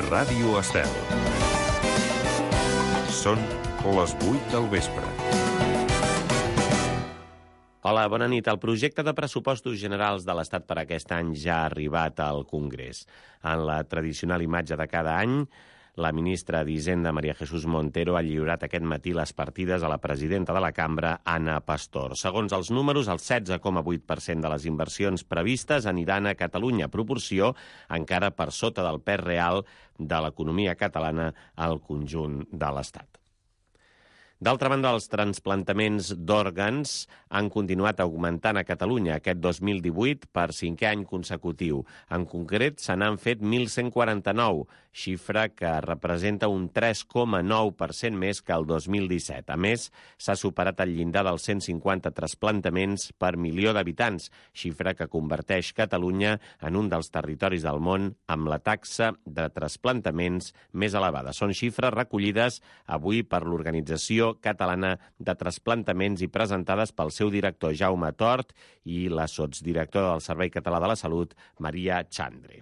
Ràdio Estel. Són les 8 del vespre. Hola, bona nit. El projecte de pressupostos generals de l'Estat per aquest any ja ha arribat al Congrés. En la tradicional imatge de cada any, la ministra d'Hisenda, María Jesús Montero, ha lliurat aquest matí les partides a la presidenta de la cambra, Ana Pastor. Segons els números, el 16,8% de les inversions previstes aniran a Catalunya, proporció encara per sota del pes real de l'economia catalana al conjunt de l'Estat. D'altra banda, els transplantaments d'òrgans han continuat augmentant a Catalunya aquest 2018 per 5è any consecutiu. En concret, se n'han fet 1.149, xifra que representa un 3,9% més que el 2017. A més, s'ha superat el llindar dels 150 trasplantaments per milió d'habitants, xifra que converteix Catalunya en un dels territoris del món amb la taxa de trasplantaments més elevada. Són xifres recollides avui per l'Organització Catalana de Trasplantaments i presentades pel seu director Jaume Tort i la sotsdirectora del Servei Català de la Salut, Maria Chandre.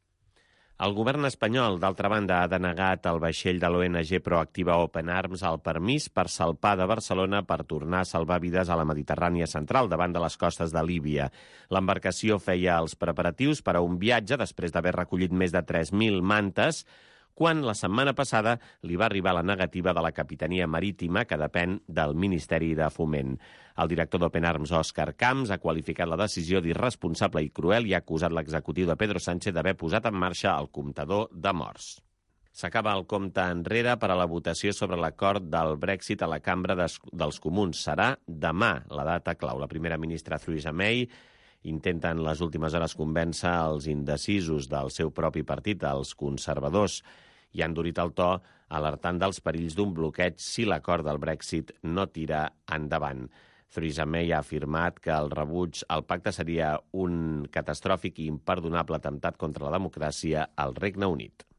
El govern espanyol, d'altra banda, ha denegat al vaixell de l'ONG Proactiva Open Arms el permís per salpar de Barcelona per tornar a salvar vides a la Mediterrània central, davant de les costes de Líbia. L'embarcació feia els preparatius per a un viatge després d'haver recollit més de 3.000 mantes, quan la setmana passada li va arribar la negativa de la Capitania Marítima, que depèn del Ministeri de Foment. El director d'Open Arms, Òscar Camps, ha qualificat la decisió d'irresponsable i cruel i ha acusat l'executiu de Pedro Sánchez d'haver posat en marxa el comptador de morts. S'acaba el compte enrere per a la votació sobre l'acord del Brexit a la Cambra dels Comuns. Serà demà la data clau. La primera ministra Theresa May intenta en les últimes hores convèncer els indecisos del seu propi partit, els conservadors, i han endurit el to alertant dels perills d'un bloqueig si l'acord del Brexit no tira endavant. Theresa May ha afirmat que el rebuig al pacte seria un catastròfic i imperdonable atemptat contra la democràcia al Regne Unit.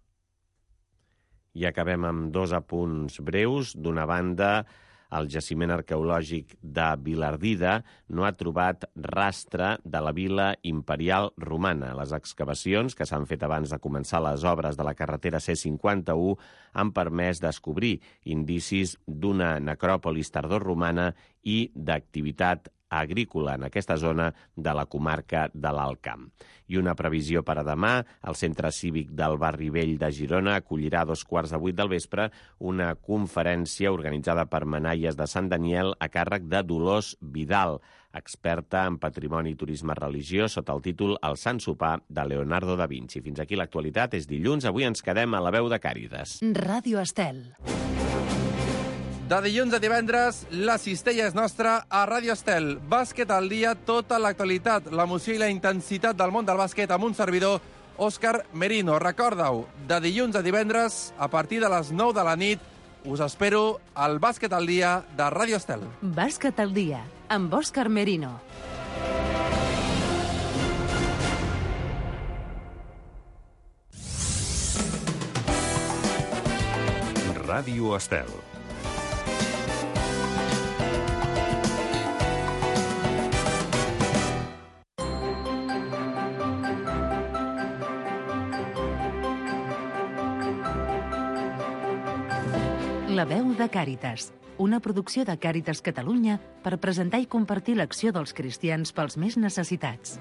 I acabem amb dos apunts breus. D'una banda, el jaciment arqueològic de Vilardida no ha trobat rastre de la vila imperial romana. Les excavacions, que s'han fet abans de començar les obres de la carretera C51, han permès descobrir indicis d'una necròpolis tardorromana i d'activitat agrícola en aquesta zona de la comarca de l'Alt Camp. I una previsió per a demà, el Centre Cívic del Barri Vell de Girona acollirà a 7:15 del vespre una conferència organitzada per Manaies de Sant Daniel a càrrec de Dolors Vidal, experta en patrimoni i turisme religiós, sota el títol El Sant Sopar de Leonardo da Vinci. Fins aquí l'actualitat. És dilluns. Avui ens quedem a la veu de Càritas. Ràdio Estel. De dilluns a divendres, la cistella és nostra a Ràdio Estel. Bàsquet al dia, tota l'actualitat, l'emoció i la intensitat del món del bàsquet amb un servidor, Òscar Merino. Recorda-ho, de dilluns a divendres, a partir de les 9 de la nit, us espero al Bàsquet al dia de Ràdio Estel. Bàsquet al dia, amb Òscar Merino. Ràdio Estel. La veu de Càritas, una producció de Càritas Catalunya per presentar i compartir l'acció dels cristians pels més necessitats.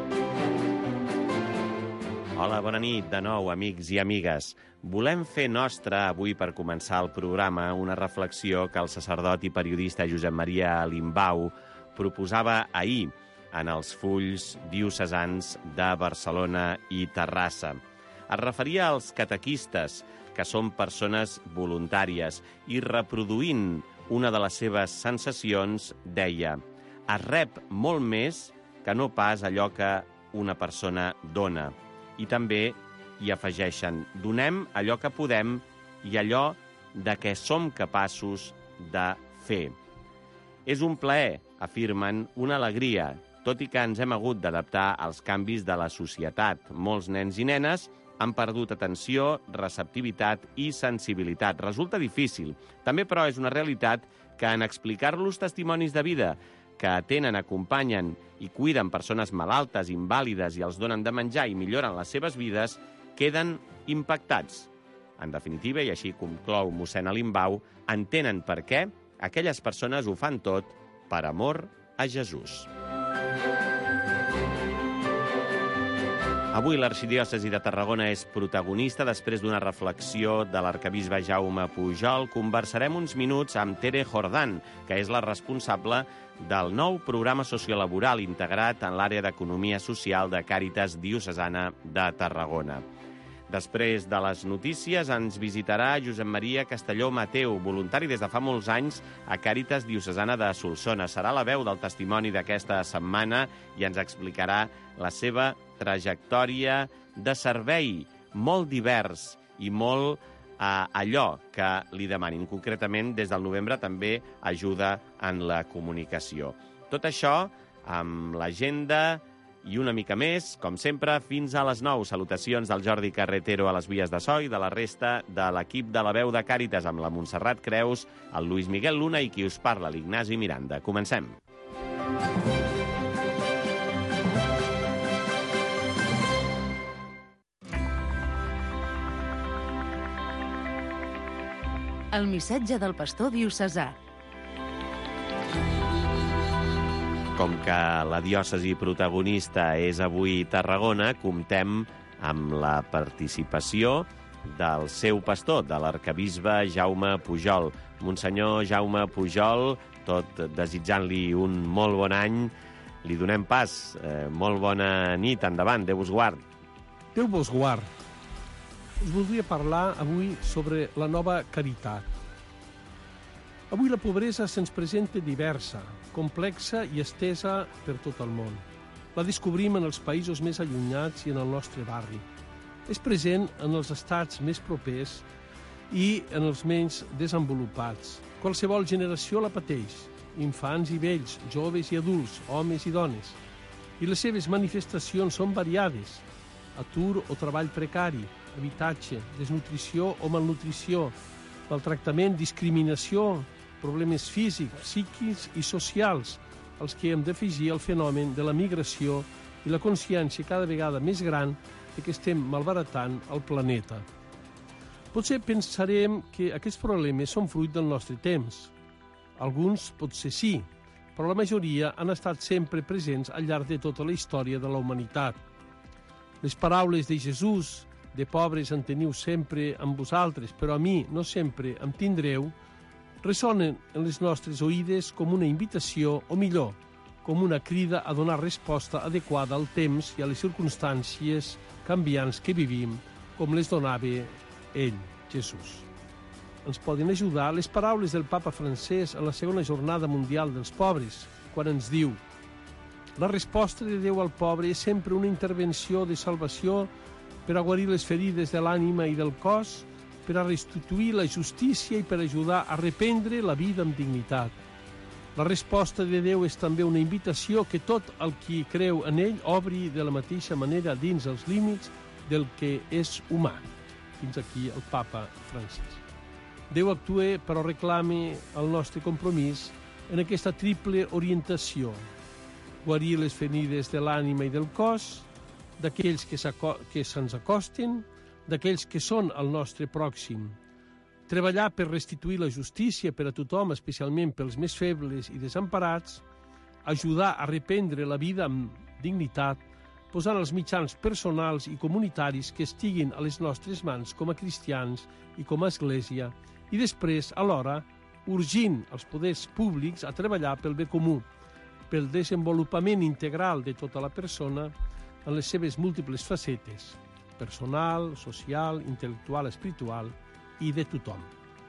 Hola, bona nit de nou, amics i amigues. Volem fer nostra avui, per començar el programa, una reflexió que el sacerdot i periodista Josep Maria Limbau proposava ahir en els fulls diocesans de Barcelona i Terrassa. Es referia als catequistes, que són persones voluntàries, i reproduint una de les seves sensacions deia: es rep molt més que no pas allò que una persona dona. I també hi afegeixen: donem allò que podem i allò de què som capaços de fer. És un plaer, afirmen, una alegria, tot i que ens hem hagut d'adaptar als canvis de la societat. Molts nens i nenes han perdut atenció, receptivitat i sensibilitat. Resulta difícil. També, però, és una realitat que en explicar-los testimonis de vida que atenen, acompanyen i cuiden persones malaltes, invàlides i els donen de menjar i milloren les seves vides, queden impactats. En definitiva, i així conclou mossèn Alimbau, entenen per què aquelles persones ho fan tot per amor a Jesús. Avui l'arxidiòcesi de Tarragona és protagonista. Després d'una reflexió de l'arquebisbe Jaume Pujol, conversarem uns minuts amb Tere Jordán, que és la responsable del nou programa sociolaboral integrat en l'àrea d'Economia Social de Càritas Diocesana de Tarragona. Després de les notícies ens visitarà Josep Maria Castelló Mateu, voluntari des de fa molts anys a Càritas Diocesana de Solsona. Serà la veu del testimoni d'aquesta setmana i ens explicarà la seva trajectòria de servei molt divers i molt allò que li demanin. Concretament, des del novembre també ajuda en la comunicació. Tot això amb l'agenda i una mica més, com sempre, fins a les 9. Salutacions del Jordi Carretero a les vies de so i de la resta de l'equip de la veu de Càritas amb la Montserrat Creus, el Lluís Miguel Luna i qui us parla, l'Ignasi Miranda. Comencem. El missatge del pastor diocesà. Com que la diòcesi protagonista és avui Tarragona, comptem amb la participació del seu pastor, de l'arquebisbe Jaume Pujol. Monsenyor Jaume Pujol, tot desitjant-li un molt bon any, li donem pas. Molt bona nit, endavant, Déu vos guard. Déu vos guard. Us voldria parlar avui sobre la nova caritat. Avui la pobresa se'ns presenta diversa, complexa i estesa per tot el món. La descobrim en els països més allunyats i en el nostre barri. És present en els estats més propers i en els menys desenvolupats. Qualsevol generació la pateix, infants i vells, joves i adults, homes i dones. I les seves manifestacions són variades: atur o treball precari, habitatge, desnutrició o malnutrició, maltractament, discriminació, problemes físics, psíquics i socials, als que hem d'afegir el fenomen de la migració i la consciència cada vegada més gran de que estem malbaratant el planeta. Potser pensarem que aquests problemes són fruit del nostre temps. Alguns potser sí, però la majoria han estat sempre presents al llarg de tota la història de la humanitat. Les paraules de Jesús, de pobres en teniu sempre amb vosaltres, però a mi no sempre em tindreu, ressonen en les nostres oïdes com una invitació, o millor, com una crida a donar resposta adequada al temps i a les circumstàncies canviants que vivim, com les donava ell, Jesús. Ens poden ajudar les paraules del papa francès en la segona jornada mundial dels pobres, quan ens diu: la resposta de Déu al pobre és sempre una intervenció de salvació per a guarir les ferides de l'ànima i del cos, per a restituir la justícia i per ajudar a reprendre la vida amb dignitat. La resposta de Déu és també una invitació que tot el qui creu en ell obri de la mateixa manera dins els límits del que és humà. Fins aquí el papa francès. Déu actua però reclama el nostre compromís en aquesta triple orientació: guarir les ferides de l'ànima i del cos, d'aquells que se'ns acosten, d'aquells que són el nostre pròxim. Treballar per restituir la justícia per a tothom, especialment pels més febles i desemparats, ajudar a reprendre la vida amb dignitat, posant els mitjans personals i comunitaris que estiguin a les nostres mans com a cristians i com a església, i després, alhora, urgint els poders públics a treballar pel bé comú, pel desenvolupament integral de tota la persona en les seves múltiples facetes: personal, social, intel·lectual, espiritual i de tothom.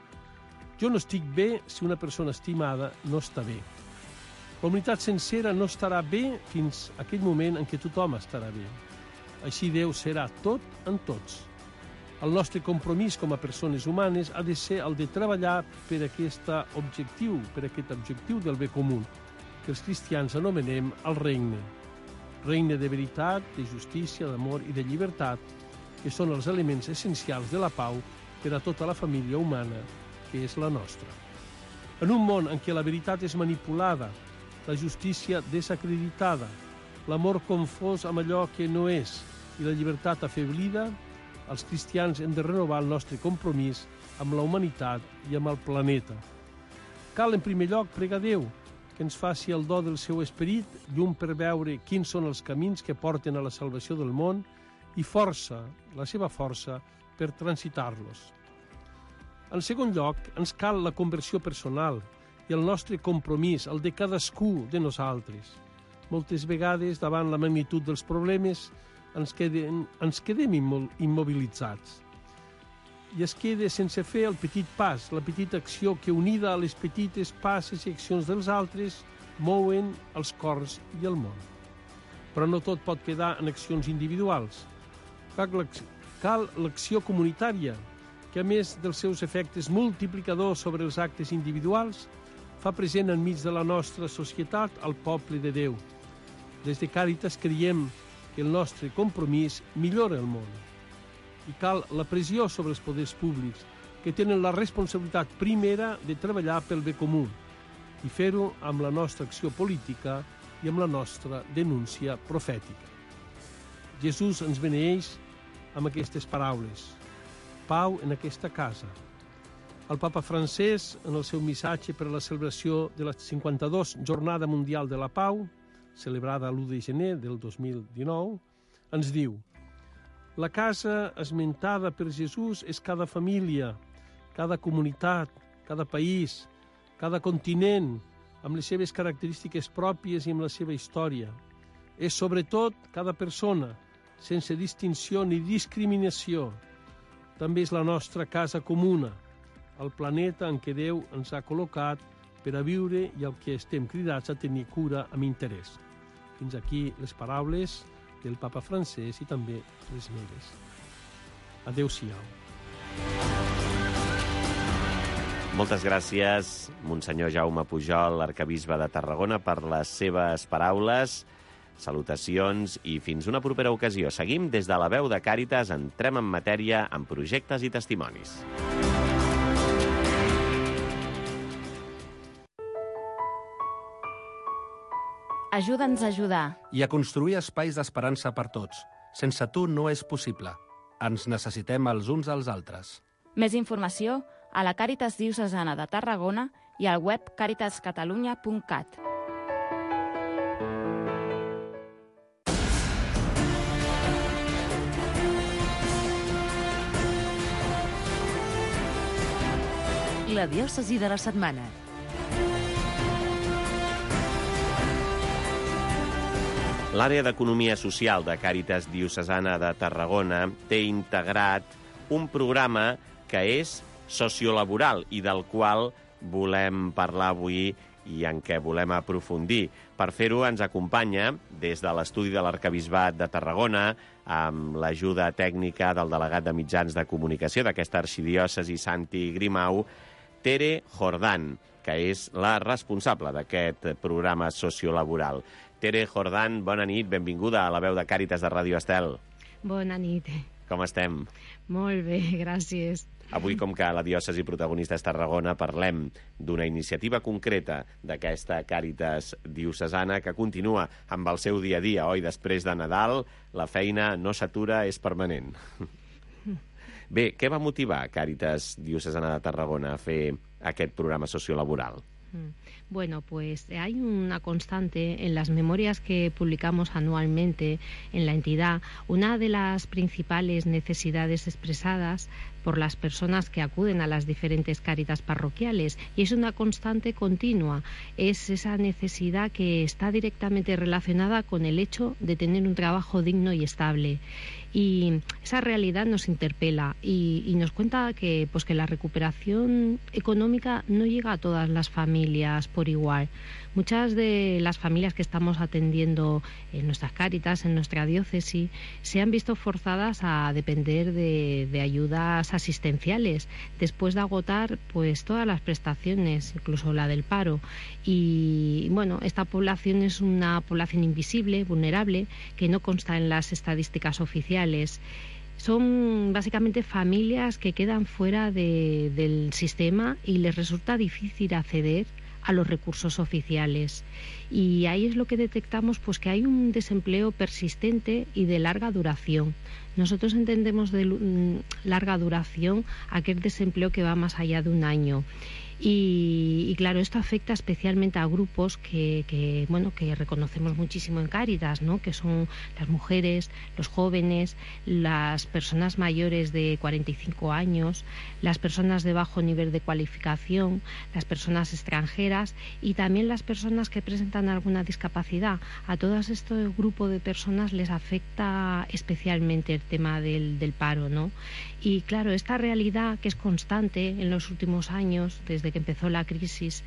Jo no estic bé si una persona estimada no està bé. La humanitat sencera no estarà bé fins a aquell moment en què tothom estarà bé. Així Déu serà tot en tots. El nostre compromís com a persones humanes ha de ser el de treballar per aquest objectiu del bé comú, que els cristians anomenem el regne. Regne de veritat, de justícia, d'amor i de llibertat, que són els elements essencials de la pau per a tota la família humana, que és la nostra. En un món en què la veritat és manipulada, la justícia desacreditada, l'amor confós amb allò que no és i la llibertat afeblida, els cristians hem de renovar el nostre compromís amb la humanitat i amb el planeta. Cal, en primer lloc, pregar a Déu que ens faci el do del seu esperit, llum per veure quins són els camins que porten a la salvació del món i força, la seva força, per transitar-los. En segon lloc, ens cal la conversió personal i el nostre compromís, el de cadascú de nosaltres. Moltes vegades, davant la magnitud dels problemes, ens quedem immobilitzats. I es queda sense fer el petit pas, la petita acció que, unida a les petites passes i accions dels altres, mouen els cors i el món. Però no tot pot quedar en accions individuals. Cal l'acció comunitària, que a més dels seus efectes multiplicadors sobre els actes individuals, fa present enmig de la nostra societat el poble de Déu. Des de Càritas creiem que el nostre compromís millora el món. I cal la pressió sobre els poders públics, que tenen la responsabilitat primera de treballar pel bé comú i fer-ho amb la nostra acció política i amb la nostra denúncia profètica. Jesús ens beneeix amb aquestes paraules. Pau en aquesta casa. El papa francès, en el seu missatge per a la celebració de la 52 Jornada Mundial de la Pau, celebrada l'1 de gener del 2019, ens diu: la casa esmentada per Jesús és cada família, cada comunitat, cada país, cada continent, amb les seves característiques pròpies i amb la seva història. És sobretot cada persona, sense distinció ni discriminació. També és la nostra casa comuna, el planeta en què Déu ens ha col·locat per a viure i el que estem cridats a tenir cura amb interès. Fins aquí les paraules del papa francès i també les meves. Adéu-siau. Moltes gràcies, Monsenyor Jaume Pujol, arquebisbe de Tarragona, per les seves paraules. Salutacions i fins una propera ocasió. Seguim des de la veu de Càritas, entrem en matèria amb projectes i testimonis. Ajuda'ns a ajudar. I a construir espais d'esperança per tots. Sense tu no és possible. Ens necessitem els uns als altres. Més informació a la Càritas Diocesana de Tarragona i al web caritascatalunya.cat. La diòcesi de la setmana. L'àrea d'Economia Social de Càritas Diocesana de Tarragona té integrat un programa que és sociolaboral i del qual volem parlar avui i en què volem aprofundir. Per fer-ho ens acompanya des de l'estudi de l'Arquebisbat de Tarragona, amb l'ajuda tècnica del delegat de mitjans de comunicació d'aquesta arxidiòcesi, Santi Grimau, Tere Jordán, que és la responsable d'aquest programa sociolaboral. Tere Jordán, bona nit, benvinguda a la veu de Càritas de Ràdio Estel. Bona nit. Com estem? Molt bé, gràcies. Avui, com que la diòcesi protagonista és Tarragona, parlem d'una iniciativa concreta d'aquesta Càritas diocesana que continua amb el seu dia a dia, oi? Després de Nadal, la feina no s'atura, és permanent. Bé, què va motivar Càritas Diocesana de Tarragona a fer aquest programa sociolaboral? Bueno, pues hay una constante en las memorias que publicamos anualmente en la entidad. Una de las principales necesidades expresadas por las personas que acuden a las diferentes cáritas parroquiales, y es una constante continua, es esa necesidad que está directamente relacionada con el hecho de tener un trabajo digno y estable. Y esa realidad nos interpela y nos cuenta que la recuperación económica no llega a todas las familias por igual. Muchas de las familias que estamos atendiendo en nuestras cáritas, en nuestra diócesis, se han visto forzadas a depender de ayudas asistenciales después de agotar pues todas las prestaciones, incluso la del paro. Y bueno, esta población es una población invisible, vulnerable, que no consta en las estadísticas oficiales. Son básicamente familias que quedan fuera del sistema y les resulta difícil acceder a los recursos oficiales. Y ahí es lo que detectamos, pues que hay un desempleo persistente y de larga duración. Nosotros entendemos de larga duración aquel desempleo que va más allá de un año. Y claro, esto afecta especialmente a grupos que reconocemos muchísimo en Cáritas, ¿no? Que son las mujeres, los jóvenes, las personas mayores de 45 años, las personas de bajo nivel de cualificación, las personas extranjeras y también las personas que presentan alguna discapacidad. A todo este grupo de personas les afecta especialmente el tema del paro, ¿no? Y claro, esta realidad que es constante en los últimos años, desde que empezó la crisis,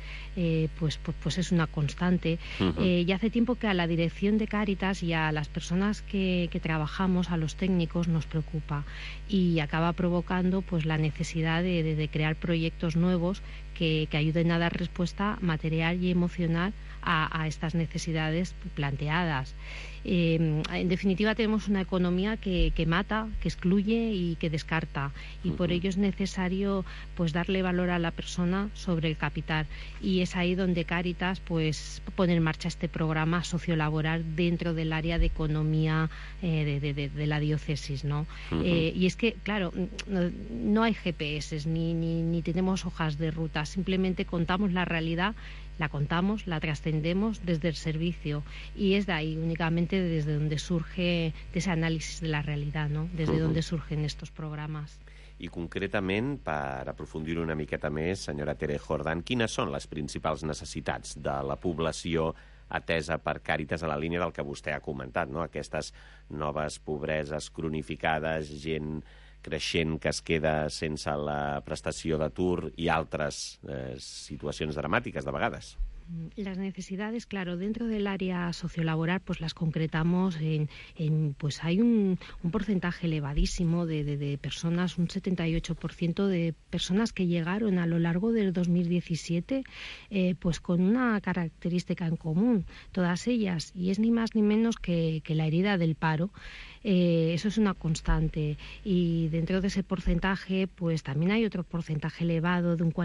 pues es una constante. Y hace tiempo que a la dirección de Cáritas y a las personas que trabajamos, a los técnicos, nos preocupa y acaba provocando pues la necesidad de crear proyectos nuevos que ayuden a dar respuesta material y emocional a estas necesidades planteadas. En definitiva, tenemos una economía que mata, que excluye y que descarta, y por ello es necesario pues darle valor a la persona sobre el capital, y es ahí donde Cáritas pues pone en marcha este programa sociolaboral dentro del área de economía de la diócesis, ¿no? Y es que, claro, no hay GPS ni tenemos hojas de ruta, simplemente contamos la realidad, la contamos, la trascendemos desde el servicio, y es de ahí únicamente desde donde surge de ese análisis de la realidad, no? Desde donde surgen estos programes. I concretament, per aprofundir una miqueta més, senyora Tere Jordán, quines són les principals necessitats de la població atesa per Càritas a la línia del que vostè ha comentat, no? Aquestes noves pobreses cronificades, gent creixent que es queda sense la prestació d'atur y altres situacions dramàtiques de vegades. Las necesidades, claro, dentro del área sociolaboral pues las concretamos pues hay un porcentaje elevadísimo de personas, un 78% de personas que llegaron a lo largo del 2017 pues con una característica en común, todas ellas, y es ni más ni menos que la herida del paro. Eso es una constante, y dentro de ese porcentaje pues también hay otro porcentaje elevado de un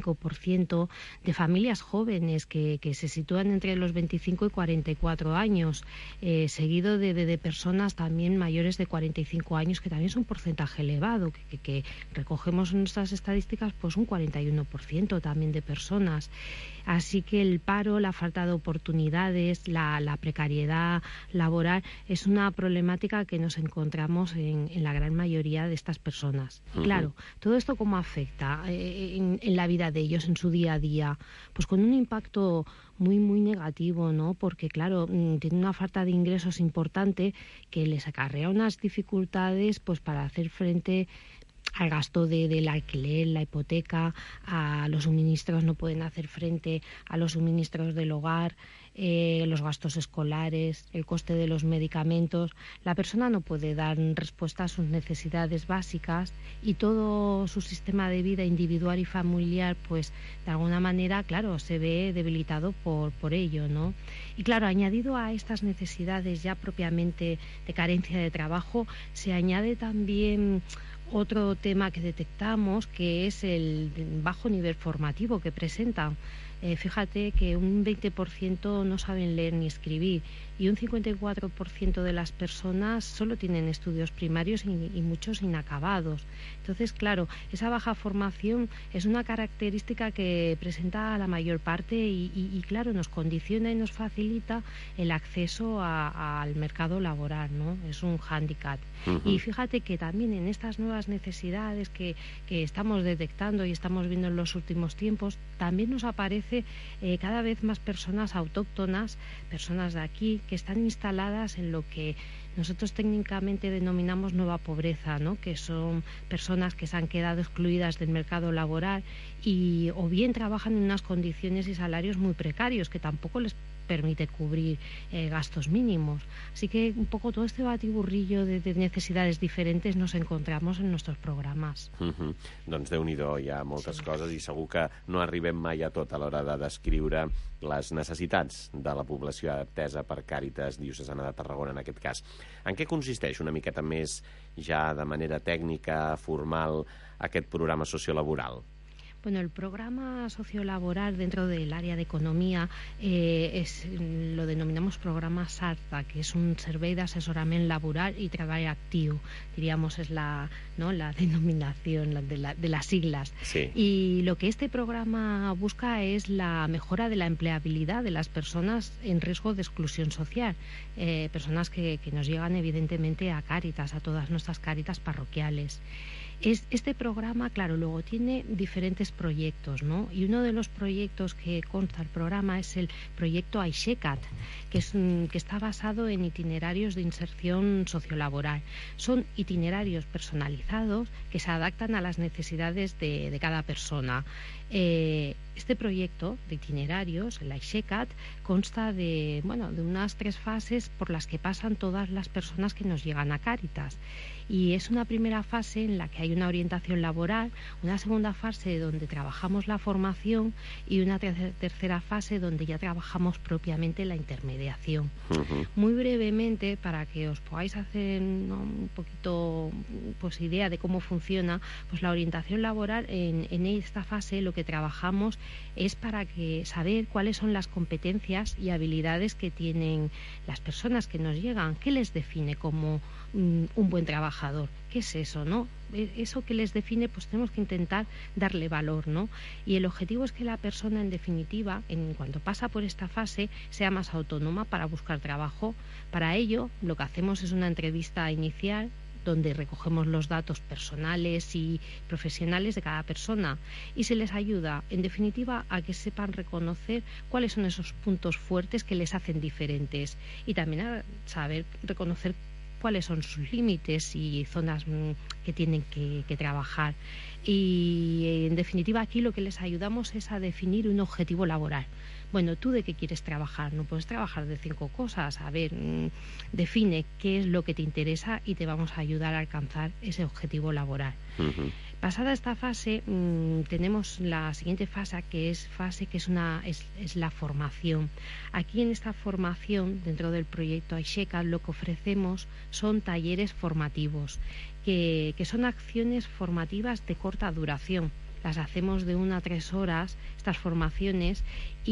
45% de familias jóvenes que se sitúan entre los 25 y 44 años, seguido de personas también mayores de 45 años, que también es un porcentaje elevado, que recogemos en nuestras estadísticas pues un 41% también de personas. Así que el paro, la falta de oportunidades, la precariedad laboral es una problemática que nos encontramos en la gran mayoría de estas personas. Claro, todo esto ¿cómo afecta en la vida de ellos, en su día a día? Pues con un impacto muy negativo, ¿no? Porque claro, tienen una falta de ingresos importante que les acarrea unas dificultades pues para hacer frente al gasto del alquiler, la hipoteca, a los suministros, no pueden hacer frente a los suministros del hogar, los gastos escolares, el coste de los medicamentos. La persona no puede dar respuesta a sus necesidades básicas, y todo su sistema de vida individual y familiar pues de alguna manera, claro, se ve debilitado por ello, ¿no? Y claro, añadido a estas necesidades ya propiamente de carencia de trabajo, se añade también otro tema que detectamos, que es el bajo nivel formativo que presentan. Fíjate que un 20% no saben leer ni escribir, y un 54% de las personas solo tienen estudios primarios y muchos inacabados. Entonces, claro, esa baja formación es una característica que presenta la mayor parte y claro, nos condiciona y nos facilita el acceso al mercado laboral, ¿no? Es un hándicap. Y fíjate que también en estas nuevas necesidades que estamos detectando y estamos viendo en los últimos tiempos, también nos aparece cada vez más personas autóctonas, personas de aquí, que están instaladas en lo que nosotros técnicamente denominamos nueva pobreza, ¿no? Que son personas que se han quedado excluidas del mercado laboral y o bien trabajan en unas condiciones y salarios muy precarios que tampoco les permite cubrir gastos mínimos. Así que un poco todo este batiburrillo de necesidades diferentes nos encontramos en nuestros programes. Doncs Déu-n'hi-do, hi ha moltes coses, i segur que no arribem mai a tot a l'hora de descriure les necessitats de la població atesa per Càritas Diocesana de Tarragona en aquest cas. En què consisteix una miqueta més ja de manera tècnica, formal, aquest programa sociolaboral? Bueno, el programa sociolaboral dentro del área de economía lo denominamos programa SARTA, que es un servei d'assessorament laboral y treball actiu, diríamos, es la denominación de las siglas. Sí. Y lo que este programa busca es la mejora de la empleabilidad de las personas en riesgo de exclusión social, personas que nos llegan evidentemente a Cáritas, a todas nuestras Cáritas parroquiales. Este programa, claro, luego tiene diferentes proyectos, ¿no? Y uno de los proyectos que consta el programa es el proyecto Aixecat, que está basado en itinerarios de inserción sociolaboral. Son itinerarios personalizados que se adaptan a las necesidades de cada persona. Este proyecto de itinerarios, el Aixecat, consta de unas 3 fases por las que pasan todas las personas que nos llegan a Cáritas. Y es una primera fase en la que hay una orientación laboral, una segunda fase donde trabajamos la formación y una tercera fase donde ya trabajamos propiamente la intermediación. Muy brevemente, para que os podáis hacer un poquito idea de cómo funciona, pues la orientación laboral en esta fase lo que trabajamos es para saber cuáles son las competencias y habilidades que tienen las personas que nos llegan, qué les define como un buen trabajador. ¿Qué es eso, no? Eso que les define, pues tenemos que intentar darle valor, ¿no? Y el objetivo es que la persona, en definitiva, en cuanto pasa por esta fase, sea más autónoma para buscar trabajo. Para ello, lo que hacemos es una entrevista inicial donde recogemos los datos personales y profesionales de cada persona y se les ayuda, en definitiva, a que sepan reconocer cuáles son esos puntos fuertes que les hacen diferentes y también a saber reconocer cuáles son sus límites y zonas que tienen que trabajar. Y, en definitiva, aquí lo que les ayudamos es a definir un objetivo laboral. Bueno, ¿tú de qué quieres trabajar? No puedes trabajar de 5 cosas. A ver, define qué es lo que te interesa y te vamos a ayudar a alcanzar ese objetivo laboral. Pasada esta fase, tenemos la siguiente fase, que es la formación. Aquí, en esta formación, dentro del proyecto Aixecat, lo que ofrecemos son talleres formativos, que son acciones formativas de corta duración. Las hacemos de 1 a 3 horas, estas formaciones,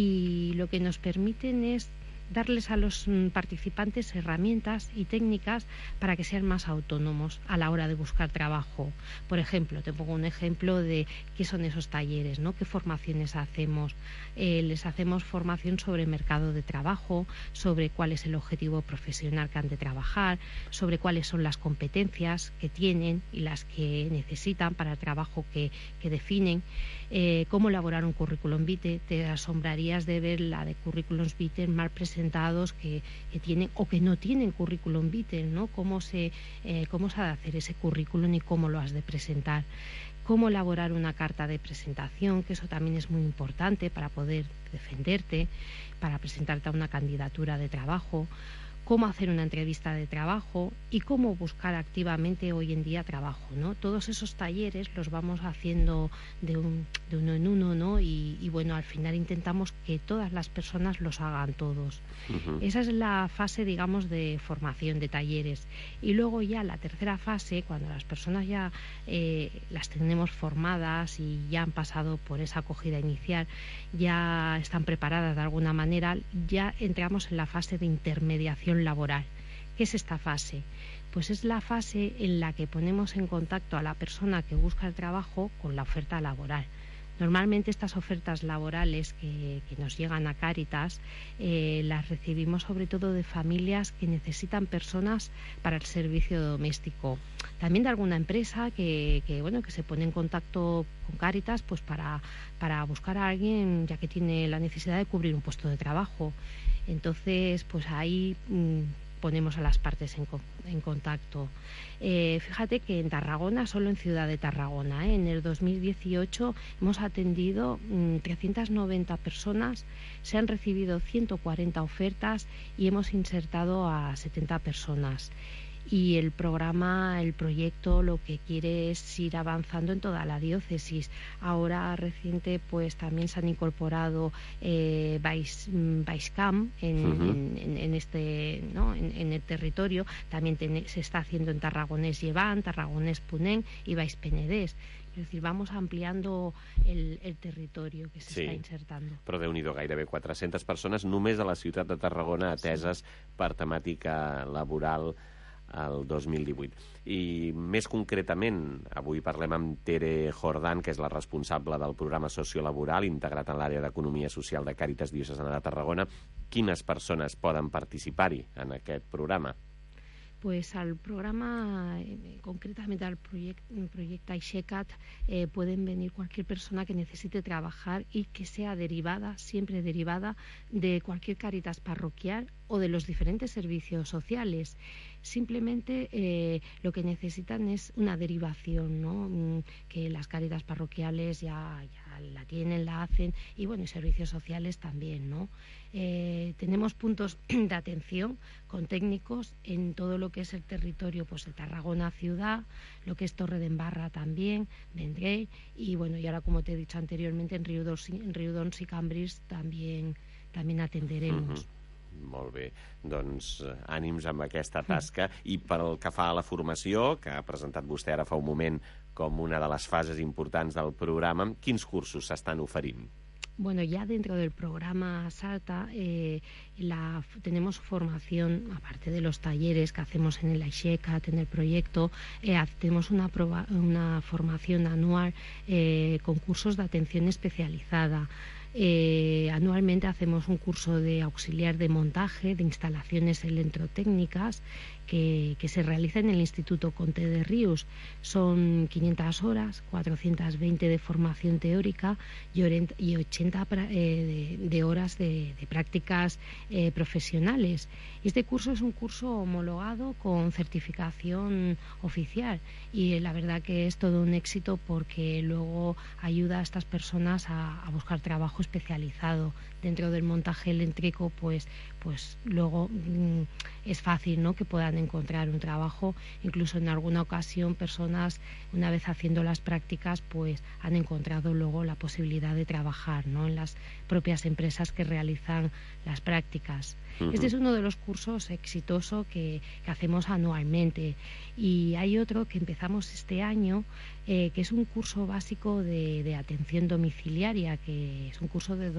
y lo que nos permiten es darles a los participantes herramientas y técnicas para que sean más autónomos a la hora de buscar trabajo. Por ejemplo, te pongo un ejemplo de qué son esos talleres, ¿no? ¿Qué formaciones hacemos? Les hacemos formación sobre mercado de trabajo, sobre cuál es el objetivo profesional que han de trabajar, sobre cuáles son las competencias que tienen y las que necesitan para el trabajo que definen, cómo elaborar un currículum vitae. Te asombrarías de ver la de currículums vitae mal presentados que tienen o que no tienen currículum vitae, ¿no? Cómo se ha de hacer ese currículum y cómo lo has de presentar. Cómo elaborar una carta de presentación, que eso también es muy importante para poder defenderte, para presentarte a una candidatura de trabajo. Cómo hacer una entrevista de trabajo y cómo buscar activamente hoy en día trabajo, ¿no? Todos esos talleres los vamos haciendo de uno en uno, ¿no? Y bueno, al final intentamos que todas las personas los hagan todos. Esa es la fase, digamos, de formación, de talleres. Y luego ya la tercera fase, cuando las personas ya las tenemos formadas y ya han pasado por esa acogida inicial, ya están preparadas de alguna manera, ya entramos en la fase de intermediación laboral. ¿Qué es esta fase? Pues es la fase en la que ponemos en contacto a la persona que busca el trabajo con la oferta laboral. Normalmente estas ofertas laborales que nos llegan a Cáritas las recibimos sobre todo de familias que necesitan personas para el servicio doméstico. También de alguna empresa que se pone en contacto con Cáritas pues para buscar a alguien ya que tiene la necesidad de cubrir un puesto de trabajo. Entonces, pues ahí ponemos a las partes en contacto. Fíjate que en Tarragona, solo en Ciudad de Tarragona, en el 2018 hemos atendido 390 personas, se han recibido 140 ofertas y hemos insertado a 70 personas. y el proyecto lo que quiere es ir avanzando en toda la diócesis. Ahora reciente pues también se han incorporado Baixcamp en este, ¿no?, en el territorio. También se está haciendo en Tarragonés Llevant, Tarragonés Ponent y Baix Penedès. És a dir, vamos ampliando el territorio que s'està insertando. Però Déu-n'hi-do, gairebé 400 persones només a la ciutat de Tarragona ateses per temàtica laboral el 2018. I més concretament, avui parlem amb Tere Jordán, que és la responsable del programa sociolaboral integrat en l'àrea d'Economia Social de Càritas Diocesana de Tarragona. Quines persones poden participar-hi en aquest programa? Pues al programa, concretamente al proyecto Aixecat, pueden venir cualquier persona que necesite trabajar y que sea derivada, siempre derivada, de cualquier Cáritas parroquial o de los diferentes servicios sociales. Simplemente lo que necesitan es una derivación, ¿no?, que las Cáritas parroquiales ya la tienen, la hacen, y bueno, y servicios sociales también, ¿no? Tenemos puntos de atención con técnicos en todo lo que es el territorio, pues de Tarragona ciudad, lo que es Torredembarra también, Vendrell, y bueno, y ahora, como te he dicho anteriormente, en Riudoms y Cambrils también atenderemos. Molt bé, doncs ànims amb aquesta tasca. I pel que fa a la formació, que ha presentat vostè ara fa un moment com una de les fases importants del programa, quins cursos s'estan oferint? Bueno, ya dentro del programa Salta tenemos formación, aparte de los talleres que hacemos en el Aixecat, en el proyecto, tenemos una formación anual con cursos de atención especializada. Anualmente hacemos un curso de auxiliar de montaje de instalaciones electrotécnicas que se realiza en el Instituto Conte de Ríos. Son 500 horas, 420 de formación teórica y 80 de horas de prácticas profesionales. Este curso es un curso homologado con certificación oficial y la verdad que es todo un éxito porque luego ayuda a estas personas a buscar trabajo especializado. Dentro del montaje eléctrico, pues luego es fácil, ¿no?, que puedan encontrar un trabajo. Incluso en alguna ocasión personas, una vez haciendo las prácticas, pues han encontrado luego la posibilidad de trabajar, ¿no?, en las propias empresas que realizan las prácticas. Este es uno de los cursos exitosos que hacemos anualmente. Y hay otro que empezamos este año, que es un curso básico de atención domiciliaria, que es un curso de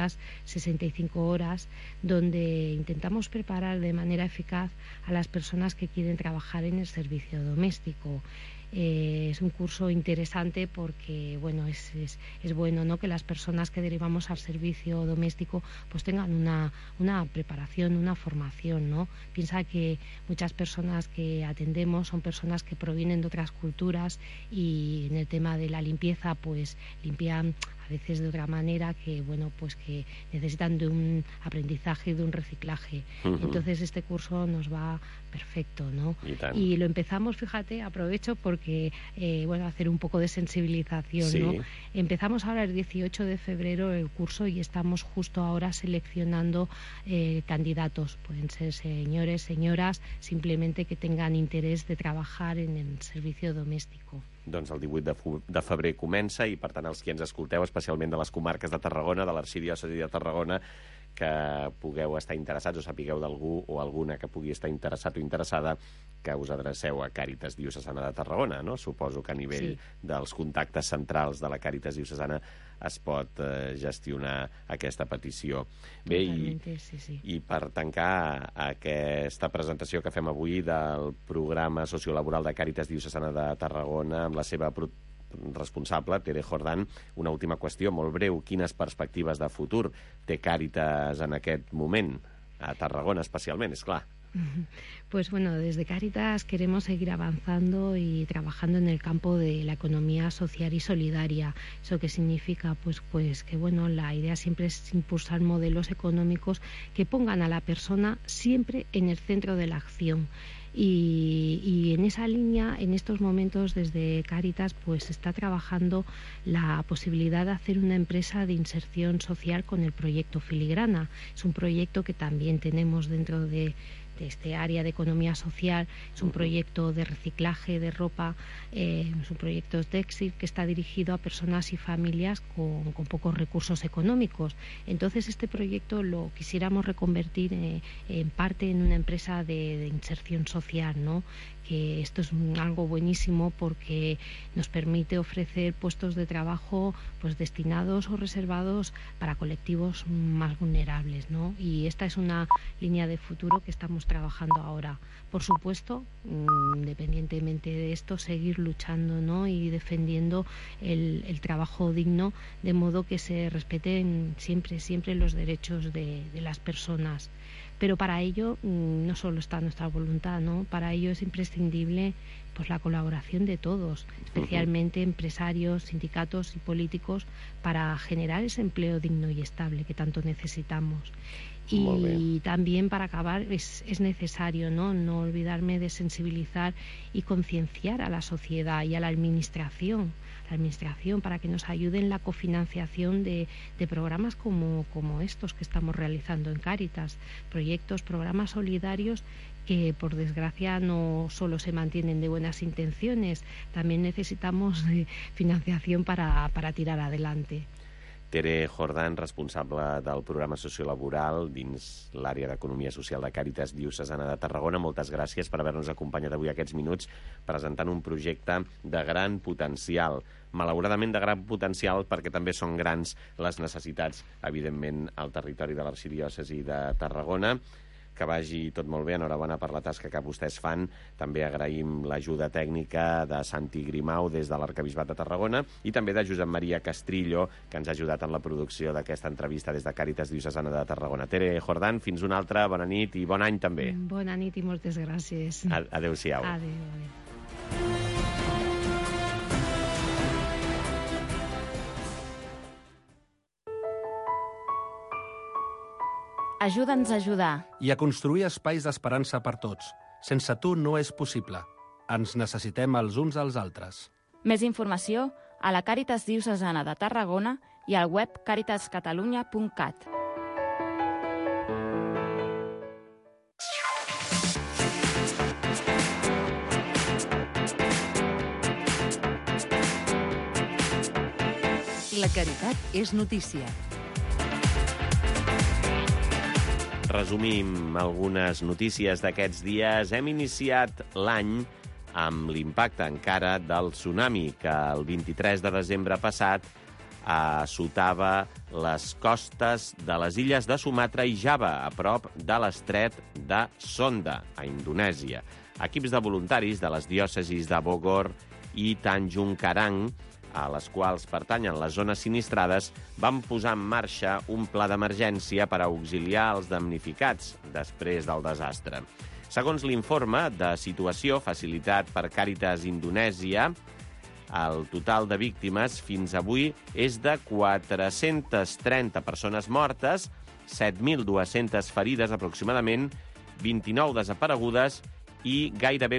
265 horas, donde intentamos preparar de manera eficaz a las personas que quieren trabajar en el servicio doméstico. Es un curso interesante porque, bueno, es bueno, ¿no?, que las personas que derivamos al servicio doméstico pues tengan una preparación, una formación, ¿no? Piensa que muchas personas que atendemos son personas que provienen de otras culturas y en el tema de la limpieza pues limpian a veces de otra manera, que bueno, pues que necesitan de un aprendizaje y de un reciclaje. Entonces este curso nos va perfecto, ¿no? Y lo empezamos, fíjate, aprovecho porque bueno, hacer un poco de sensibilización, ¿no? Empezamos ahora el 18 de febrero el curso y estamos justo ahora seleccionando candidatos. Pueden ser señores, señoras, simplemente que tengan interés de trabajar en el servicio doméstico. Doncs el 18 de febrer comença i, per tant, els que ens escolteu, especialment de les comarques de Tarragona, de l'Arxidiòcesi de Tarragona, que pugueu estar interessats o sapigueu d'algú o alguna que pugui estar interessat o interessada, que us adreceu a Càritas Diocesana de Tarragona, no? Suposo que a nivell dels contactes centrals de la Càritas Diocesana es pot gestionar aquesta petició. Bé, i per tancar aquesta presentació que fem avui del programa sociolaboral de Càritas Diocesana de Tarragona amb la seva responsable, Tere Jordán, una última qüestió molt breu. Quines perspectives de futur té Càritas en aquest moment? A Tarragona especialment, és clar. Pues bueno, desde Cáritas queremos seguir avanzando y trabajando en el campo de la economía social y solidaria. ¿Eso qué significa? Pues que bueno, la idea siempre es impulsar modelos económicos que pongan a la persona siempre en el centro de la acción. Y en esa línea, en estos momentos, desde Cáritas, pues se está trabajando la posibilidad de hacer una empresa de inserción social con el proyecto Filigrana. Es un proyecto que también tenemos dentro de este área de economía social. Es un proyecto de reciclaje de ropa, es un proyecto textil que está dirigido a personas y familias con pocos recursos económicos. Entonces este proyecto lo quisiéramos reconvertir en parte en una empresa de inserción social, ¿no? Que esto es algo buenísimo porque nos permite ofrecer puestos de trabajo pues destinados o reservados para colectivos más vulnerables, ¿no? Y esta es una línea de futuro que estamos trabajando ahora. Por supuesto, independientemente de esto, seguir luchando, ¿no? Y defendiendo el trabajo digno, de modo que se respeten siempre los derechos de las personas. Pero para ello no solo está nuestra voluntad, ¿no? Para ello es imprescindible pues la colaboración de todos, especialmente empresarios, sindicatos y políticos, para generar ese empleo digno y estable que tanto necesitamos. Y también, para acabar, es necesario no olvidarme de sensibilizar y concienciar a la sociedad y a la administración para que nos ayuden en la cofinanciación de programas como estos que estamos realizando en Cáritas, programas solidarios que por desgracia no solo se mantienen de buenas intenciones, también necesitamos financiación para tirar adelante. Tere Jordán, responsable del programa sociolaboral dins l'àrea d'Economia Social de Càritas Diocesana de Tarragona. Moltes gràcies per haver-nos acompanyat avui aquests minuts presentant un projecte de gran potencial. Malauradament de gran potencial perquè també són grans les necessitats, evidentment, al territori de l'arxidiòcesi de Tarragona. Que vagi tot molt bé, enhorabona per la tasca que vostès fan. També agraïm l'ajuda tècnica de Santi Grimau des de l'Arquebisbat de Tarragona i també de Josep Maria Castrillo, que ens ha ajudat en la producció d'aquesta entrevista des de Càritas Diocesana de Tarragona. Tere Jordán, fins una altra, bona nit i bon any també. Bona nit i moltes gràcies. Adéu-siau. Adéu. Ajuda'ns a ajudar. I a construir espais d'esperança per tots. Sense tu no és possible. Ens necessitem els uns als altres. Més informació a la Càritas Diocesana de Tarragona i al web caritascatalunya.cat. La caritat és notícia. Resumim algunes notícies d'aquests dies. Hem iniciat l'any amb l'impacte encara del tsunami que el 23 de desembre passat assotava les costes de les illes de Sumatra i Java, a prop de l'estret de Sonda, a Indonèsia. Equips de voluntaris de les diòcesis de Bogor i Tanjung Karang, a les quals pertanyen les zones sinistrades, van posar en marxa un pla d'emergència per auxiliar els damnificats després del desastre. Segons l'informe de situació facilitat per Càritas Indonèsia, el total de víctimes fins avui és de 430 persones mortes, 7.200 ferides aproximadament, 29 desaparegudes i gairebé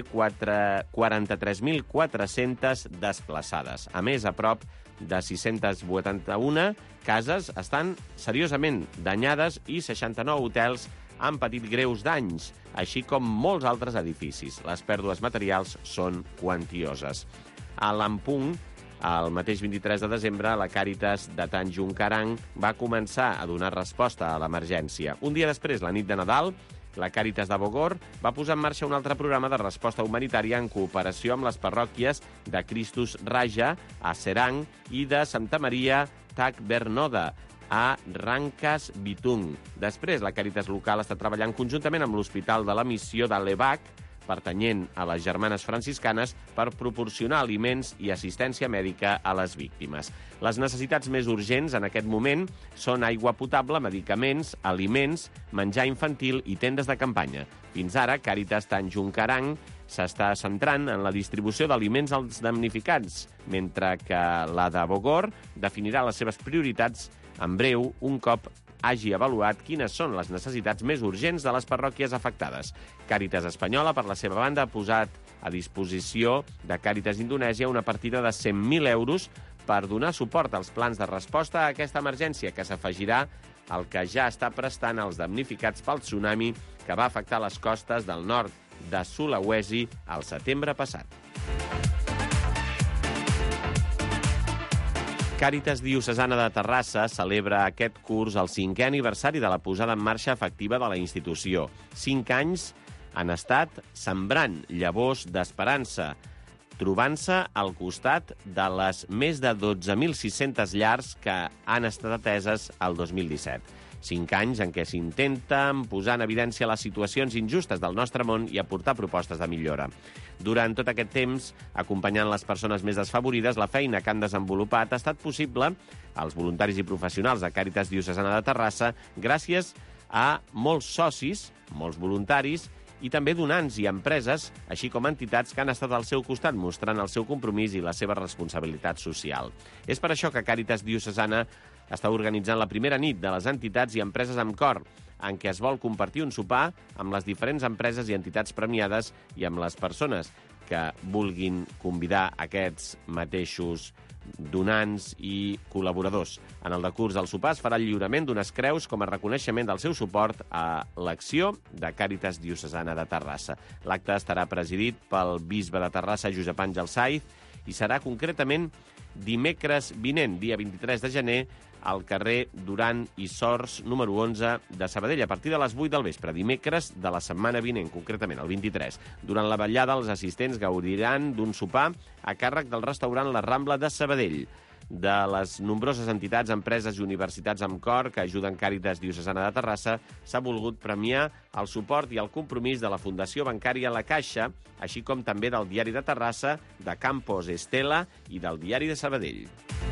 43.400 desplaçades. A més, a prop de 681 cases estan seriosament danyades i 69 hotels han patit greus danys, així com molts altres edificis. Les pèrdues materials són quantioses. A Lampung, el mateix 23 de desembre, la Càritas de Tanjung Karang va començar a donar resposta a l'emergència. Un dia després, la nit de Nadal, la Càritas de Bogor va posar en marxa un altre programa de resposta humanitària en cooperació amb les parròquies de Christus Raja, a Serang, i de Santa Maria Takbernoda, a Rangkas Bitung. Després, la Càritas local està treballant conjuntament amb l'Hospital de la Missió de Lebac, pertanyent a les Germanes Franciscanes, per proporcionar aliments i assistència mèdica a les víctimes. Les necessitats més urgents en aquest moment són aigua potable, medicaments, aliments, menjar infantil i tendes de campanya. Fins ara, Càritas Tanjung Karang s'està centrant en la distribució d'aliments als damnificats, mentre que la de Bogor definirà les seves prioritats en breu, un cop hagi avaluat quines són les necessitats més urgents de les parròquies afectades. Càritas Espanyola, per la seva banda, ha posat a disposició de Càritas Indonèsia una partida de 100.000 euros per donar suport als plans de resposta a aquesta emergència, que s'afegirà al que ja està prestant als damnificats pel tsunami que va afectar les costes del nord de Sulawesi al setembre passat. Càritas Diocesana de Terrassa celebra aquest curs el 5è aniversari de la posada en marxa efectiva de la institució. 5 anys han estat sembrant llavors d'esperança, trobant-se al costat de les més de 12.600 llars que han estat ateses el 2017. 5 anys en què s'intenten posar en evidència les situacions injustes del nostre món i aportar propostes de millora. Durant tot aquest temps, acompanyant les persones més desfavorides, la feina que han desenvolupat ha estat possible als voluntaris i professionals de Càritas Diocesana de Terrassa gràcies a molts socis, molts voluntaris i també donants i empreses, així com entitats que han estat al seu costat mostrant el seu compromís i la seva responsabilitat social. És per això que Càritas Diocesana està organitzant la primera nit de les entitats i empreses amb cor, en què es vol compartir un sopar amb les diferents empreses i entitats premiades i amb les persones que vulguin convidar aquests mateixos donants i col·laboradors. En el decurs del sopar es farà el lliurament d'unes creus com a reconeixement del seu suport a l'acció de Càritas Diocesana de Terrassa. L'acte estarà presidit pel bisbe de Terrassa, Josep Àngel Saiz, i serà concretament dimecres vinent, dia 23 de gener, al carrer Duran i Sors, número 11 de Sabadell, a partir de les 8 del vespre, dimecres de la setmana vinent, concretament el 23. Durant la vetllada, els assistents gaudiran d'un sopar a càrrec del restaurant La Rambla de Sabadell. De les nombroses entitats, empreses i universitats amb cor que ajuden Càritas Diocesana de Terrassa, s'ha volgut premiar el suport i el compromís de la Fundació Bancària La Caixa, així com també del Diari de Terrassa, de Campos Estela i del Diari de Sabadell.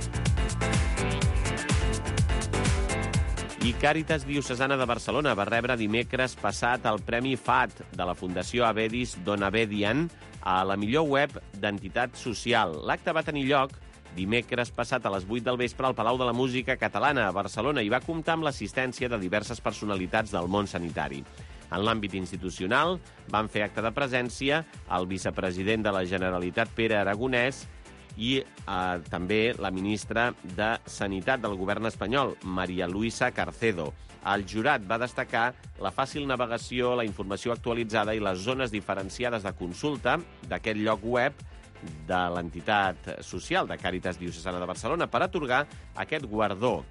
I Càritas Diocesana de Barcelona va rebre dimecres passat el Premi FAT de la Fundació Avedis Donabedian a la millor web d'entitat social. L'acte va tenir lloc dimecres passat a les 8 del vespre al Palau de la Música Catalana a Barcelona i va comptar amb l'assistència de diverses personalitats del món sanitari. En l'àmbit institucional van fer acte de presència el vicepresident de la Generalitat, Pere Aragonès, i també la ministra de Sanitat del govern espanyol, María Luisa Carcedo. El jurat va destacar la fàcil navegació, la informació actualitzada i les zones diferenciades de consulta d'aquest lloc web de l'entitat social de Càritas Diocesana de Barcelona per atorgar aquest guardó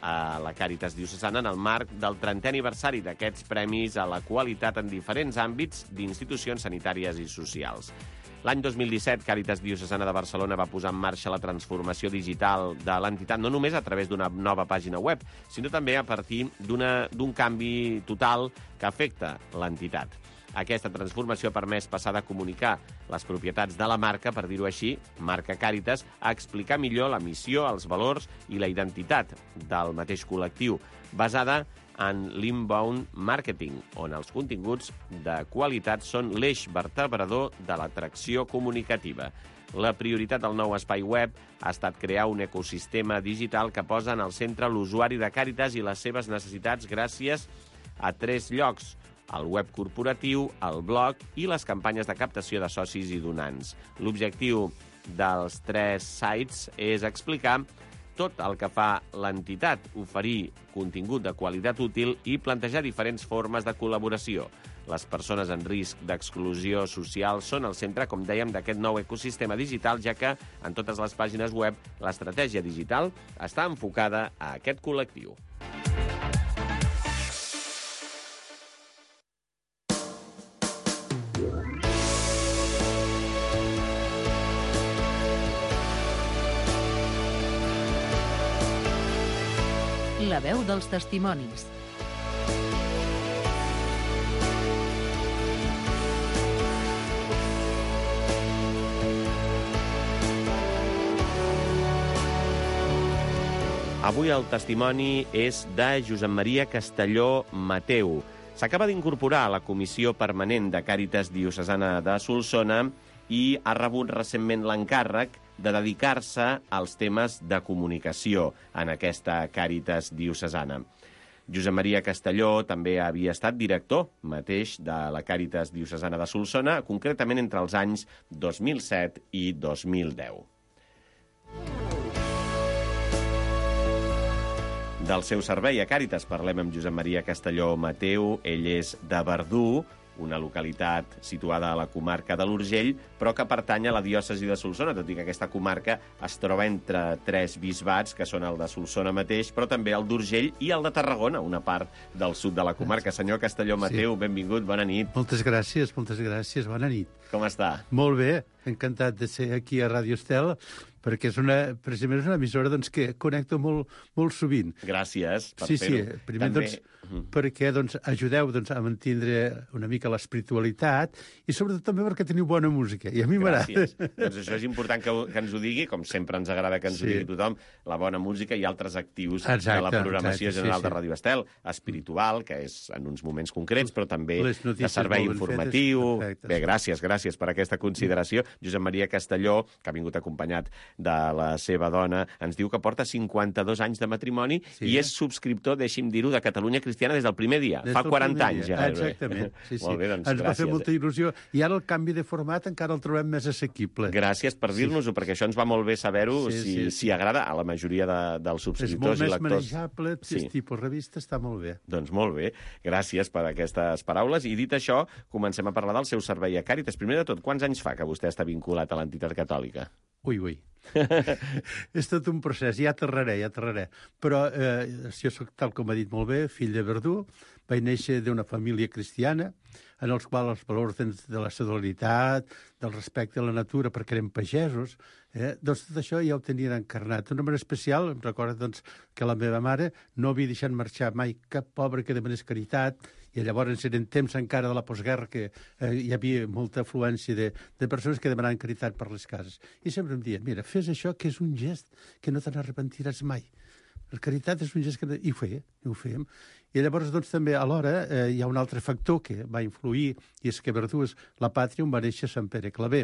a la Càritas Diocesana en el marc del 30è aniversari d'aquests premis a la qualitat en diferents àmbits d'institucions sanitàries i socials. L'any 2017, Càritas Diocesana de Barcelona va posar en marxa la transformació digital de l'entitat, no només a través d'una nova pàgina web, sinó també a partir d'un canvi total que afecta l'entitat. Aquesta transformació ha permès passar de comunicar les propietats de la marca, per dir-ho així, marca Càritas, a explicar millor la missió, els valors i la identitat del mateix col·lectiu, basada en l'inbound marketing, on els continguts de qualitat són l'eix vertebrador de l'atracció comunicativa. La prioritat del nou espai web ha estat crear un ecosistema digital que posa en el centre l'usuari de Càritas i les seves necessitats gràcies a 3 llocs: el web corporatiu, el blog i les campanyes de captació de socis i donants. L'objectiu dels 3 sites és explicar tot el que fa l'entitat, oferir contingut de qualitat útil i plantejar diferents formes de col·laboració. Les persones en risc d'exclusió social són el centre, com dèiem, d'aquest nou ecosistema digital, ja que en totes les pàgines web l'estratègia digital està enfocada a aquest col·lectiu. La veu dels testimonis. Avui el testimoni és de Josep Maria Castelló Mateu. S'acaba d'incorporar a la Comissió Permanent de Càritas Diocesana de Solsona i ha rebut recentment l'encàrrec de dedicar-se als temes de comunicació en aquesta Càritas Diocesana. Josep Maria Castelló també havia estat director mateix de la Càritas Diocesana de Solsona, concretament entre els anys 2007 i 2010. del seu servei a Càritas. Parlem amb Josep Maria Castelló Mateu. Ell és de Verdú, una localitat situada a la comarca de l'Urgell, però que pertany a la diòcesi de Solsona, tot i que aquesta comarca es troba entre 3 bisbats, que són el de Solsona mateix, però també el d'Urgell i el de Tarragona, una part del sud de la comarca. Senyor Castelló Mateu, benvingut, bona nit. Moltes gràcies, bona nit. Com està? Molt bé, encantat de ser aquí a Ràdio Estel, perquè precisament és una emissora que connecto molt sovint. Gràcies per fer-ho. Sí, primer també... perquè ajudeu a mantindre una mica l'espiritualitat i sobretot també perquè teniu bona música, i a mi m'agrada. Gràcies. Doncs això és important que ens ho digui, com sempre ens agrada que ens ho digui tothom, la bona música i altres actius de la programació general de Ràdio Estel, espiritual, que és en uns moments concrets, però també de servei informatiu. Bé, gràcies per aquesta consideració. Josep Maria Castelló, que ha vingut acompanyat de la seva dona, ens diu que porta 52 anys de matrimoni i és subscriptor, deixi'm dir-ho, de Catalunya Cristiana des del primer dia. Fa 40 anys ja. Exactament. Molt bé, doncs gràcies. Ens va fer molta il·lusió. I ara el canvi de format encara el trobem més assequible. Gràcies per dir-nos-ho, perquè això ens va molt bé saber-ho, si agrada a la majoria dels subscriptors i lectors. És molt més manejable, tipus revista, està molt bé. Doncs molt bé. Gràcies per aquestes paraules. I dit això, comencem a parlar del seu servei a Càritas. Primer de tot, quants anys fa que vostè està vinculat a l'entitat catòlica? Ui. És tot un procés, ja aterraré. Però jo soc, tal com ha dit molt bé, fill de Verdú, vaig néixer d'una família cristiana, en els quals els valors de la solidaritat, del respecte a la natura, perquè érem pagesos, doncs tot això ja ho tenien encarnat. D'una manera especial, em recordo que la meva mare no havia deixat marxar mai cap pobre que demanés caritat, i llavors eren temps encara de la postguerra que hi havia molta afluència de persones que demanaven caritat per les cases. I sempre em deien, mira, fes això, que és un gest que no te n'arrepentiràs mai. La caritat és un gest que... I ho fèiem. I llavors, també, alhora, hi ha un altre factor que va influir, i és que Verdú és la pàtria on va néixer Sant Pere Claver,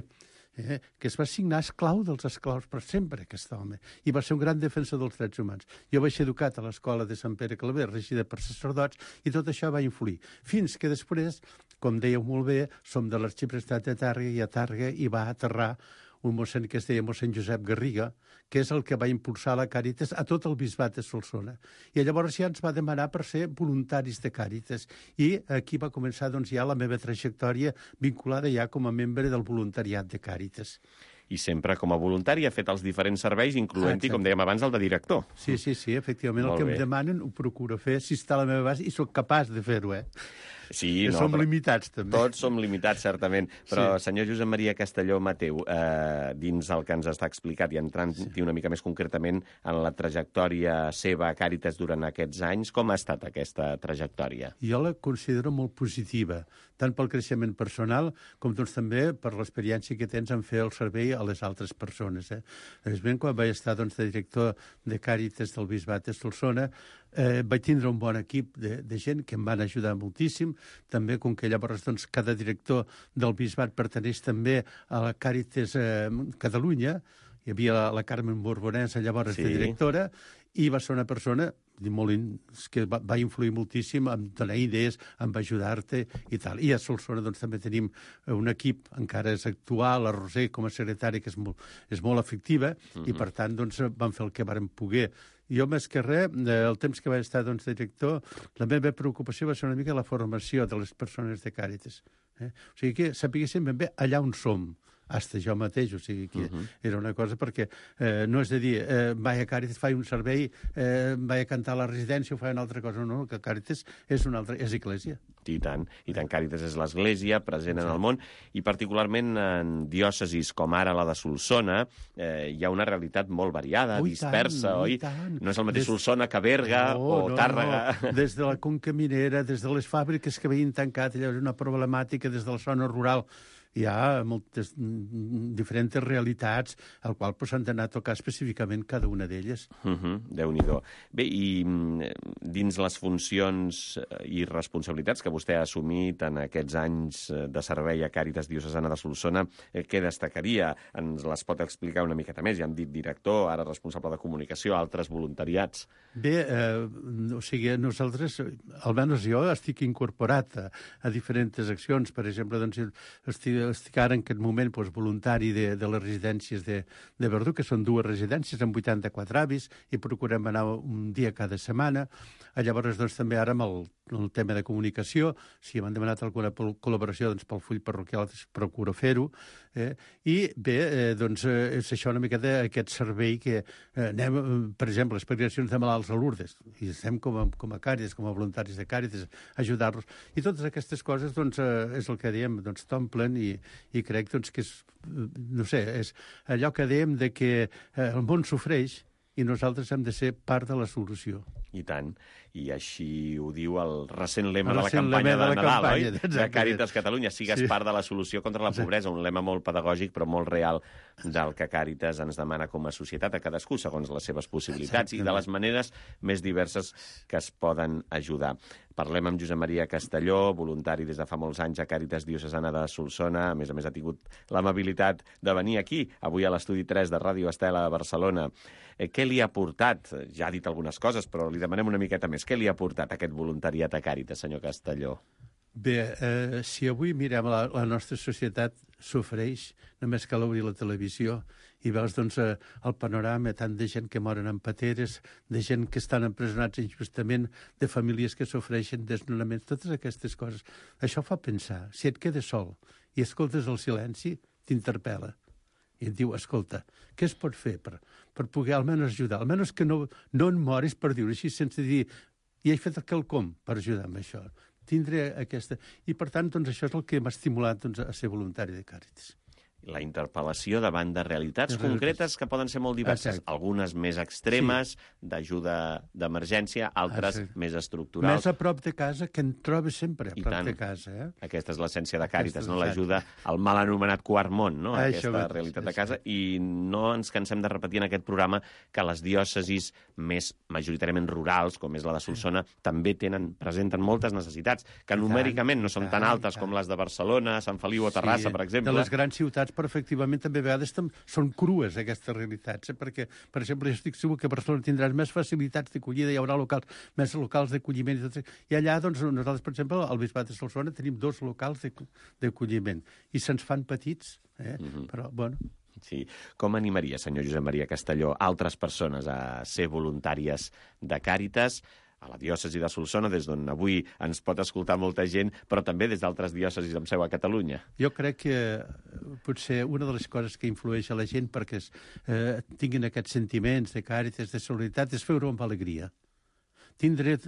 que es va signar esclau dels esclaus per sempre, aquest home, i va ser un gran defensor dels drets humans. Jo vaig ser educat a l'escola de Sant Pere Claver, regida per sacerdots, i tot això va influir. Fins que després, com dèieu molt bé, som de l'arxiprestat de Tàrrega, i a Tàrrega hi va aterrar un mossèn que es deia mossèn Josep Garriga, que és el que va impulsar la Càritas a tot el bisbat de Solsona. I llavors ja ens va demanar per ser voluntaris de Càritas. I aquí va començar ja la meva trajectòria vinculada ja com a membre del voluntariat de Càritas. I sempre com a voluntari ha fet els diferents serveis, incloent-hi, com dèiem abans, el de director. Sí, efectivament, el que em demanen ho procuro fer, si està a la meva base, i sóc capaç de fer-ho, Sí, som limitats, també. Tots som limitats, certament. Però, senyor Josep Maria Castelló Mateu, dins el que ens està explicat i entrant-hi una mica més concretament en la trajectòria seva a Càritas durant aquests anys, com ha estat aquesta trajectòria? Jo la considero molt positiva, tant pel creixement personal com també per l'experiència que tens en fer el servei a les altres persones. Quan vaig estar de director de Càritas del Bisbat de Solsona, vaig tindre un bon equip de gent que em van ajudar moltíssim, també com que llavors cada director del Bisbat pertaneix també a la Càritas Catalunya, hi havia la Carmen Borbonesa llavors de directora, i va ser una persona que va influir moltíssim en donar idees, en ajudar-te i tal. I a Solsona també tenim un equip, encara és actual, la Roser com a secretària, que és molt efectiva, i per tant vam fer el que vàrem poder. Jo, més que res, el temps que vaig estar director, la meva preocupació va ser una mica la formació de les persones de Càritas. O sigui que sapiguéssim ben bé allà on som. Hasta jo mateix, o sigui que era una cosa perquè no és de dir vaig a Càritas, faig un servei, vaig a cantar a la residència o faig una altra cosa, no, que Càritas és església. I tant, Càritas és l'església present en el món, i particularment en diòcesis com ara la de Solsona hi ha una realitat molt variada, dispersa, oi? No és el mateix Solsona que Berga o Tàrrega. Des de la conca minera, des de les fàbriques que havien tancat, allò és una problemàtica des de la zona rural. Hi ha moltes diferents realitats al qual s'han d'anar a tocar específicament cada una d'elles. Déu-n'hi-do. Bé, i dins les funcions i responsabilitats que vostè ha assumit en aquests anys de servei a Càritas Diocesana de Solsona, què destacaria? Ens les pot explicar una miqueta més? Ja hem dit director, ara responsable de comunicació, altres voluntariats. Bé, o sigui, nosaltres, almenys jo, estic incorporat a diferents accions. Per exemple, estic estic ara en aquest moment voluntari de les residències de Verdú, que són 2 residències amb 84 avis, i procurem anar un dia cada setmana. Llavors, doncs, també ara amb el tema de comunicació, si m'han demanat alguna col·laboració pel full parroquial, procuro fer-ho. I bé, doncs, és això una miqueta aquest servei que anem, per exemple, les peregrinacions de malalts a Lourdes, i estem com a Càritas, com a voluntaris de Càritas, ajudar-los. I totes aquestes coses, doncs, és el que diem, doncs, t'omplen, i crec, doncs, que és, no sé, és allò que diem de que el món sofreix i nosaltres hem de ser part de la solució. I tant. I així ho diu el recent lema de la campanya de Nadal, oi? De Càritas Catalunya. Sigues part de la solució contra la pobresa. Un lema molt pedagògic, però molt real, del que Càritas ens demana com a societat a cadascú, segons les seves possibilitats, i de les maneres més diverses que es poden ajudar. Parlem amb Josep Maria Castelló, voluntari des de fa molts anys a Càritas Diocesana de Solsona. A més ha tingut l'amabilitat de venir aquí, avui a l'estudi 3 de Ràdio Estel a Barcelona. Què li ha portat? Ja ha dit algunes coses, però li demanem una miqueta més. Què li ha portat aquest voluntariat a Càritas, senyor Castelló? Bé, si avui mirem la nostra societat sofreix, només cal obrir la televisió i veus, doncs, el panorama tant de gent que moren en pateres, de gent que estan empresonats injustament, de famílies que sofreixen desnonaments, totes aquestes coses. Això fa pensar. Si et quedes sol i escoltes el silenci, t'interpel·la. I et diu, escolta, què es pot fer per poder almenys ajudar? Almenys que no en moris, per dir-ho així, sense dir, i he fet quelcom per ajudar amb això. Tindré aquesta... I, per tant, doncs, això és el que m'ha estimulat, doncs, a ser voluntari de Càritas. La interpel·lació davant de realitats concretes que poden ser molt diverses. Algunes més extremes, d'ajuda d'emergència, altres més estructurals. Més a prop de casa, que en trobes sempre a prop de casa. Aquesta és l'essència de Càritas, no? L'ajuda al mal anomenat quart món, no? Aquesta realitat de casa. I no ens cansem de repetir en aquest programa que les diòcesis més majoritàriament rurals, com és la de Solsona, també presenten moltes necessitats, que numèricament no són tan altes com les de Barcelona, Sant Feliu o Terrassa, per exemple. De les grans ciutats, però efectivament també a vegades són crues aquestes realitats, perquè, per exemple, jo estic segur que a Barcelona tindràs més facilitats d'acollida, hi haurà més locals d'acolliment, i allà, doncs, nosaltres, per exemple, al Bisbat de Solsona tenim 2 locals d'acolliment, i se'ns fan petits, però, bueno... Sí. Com animaria, senyor Josep Maria Castelló, altres persones a ser voluntàries de Càritas a la diòcesi de Solsona, des d'on avui ens pot escoltar molta gent, però també des d'altres diòcesis amb seu a Catalunya? Jo crec que potser una de les coses que influeix a la gent perquè tinguin aquests sentiments de Càritas, de solidaritat, és fer-ho amb alegria. Tindre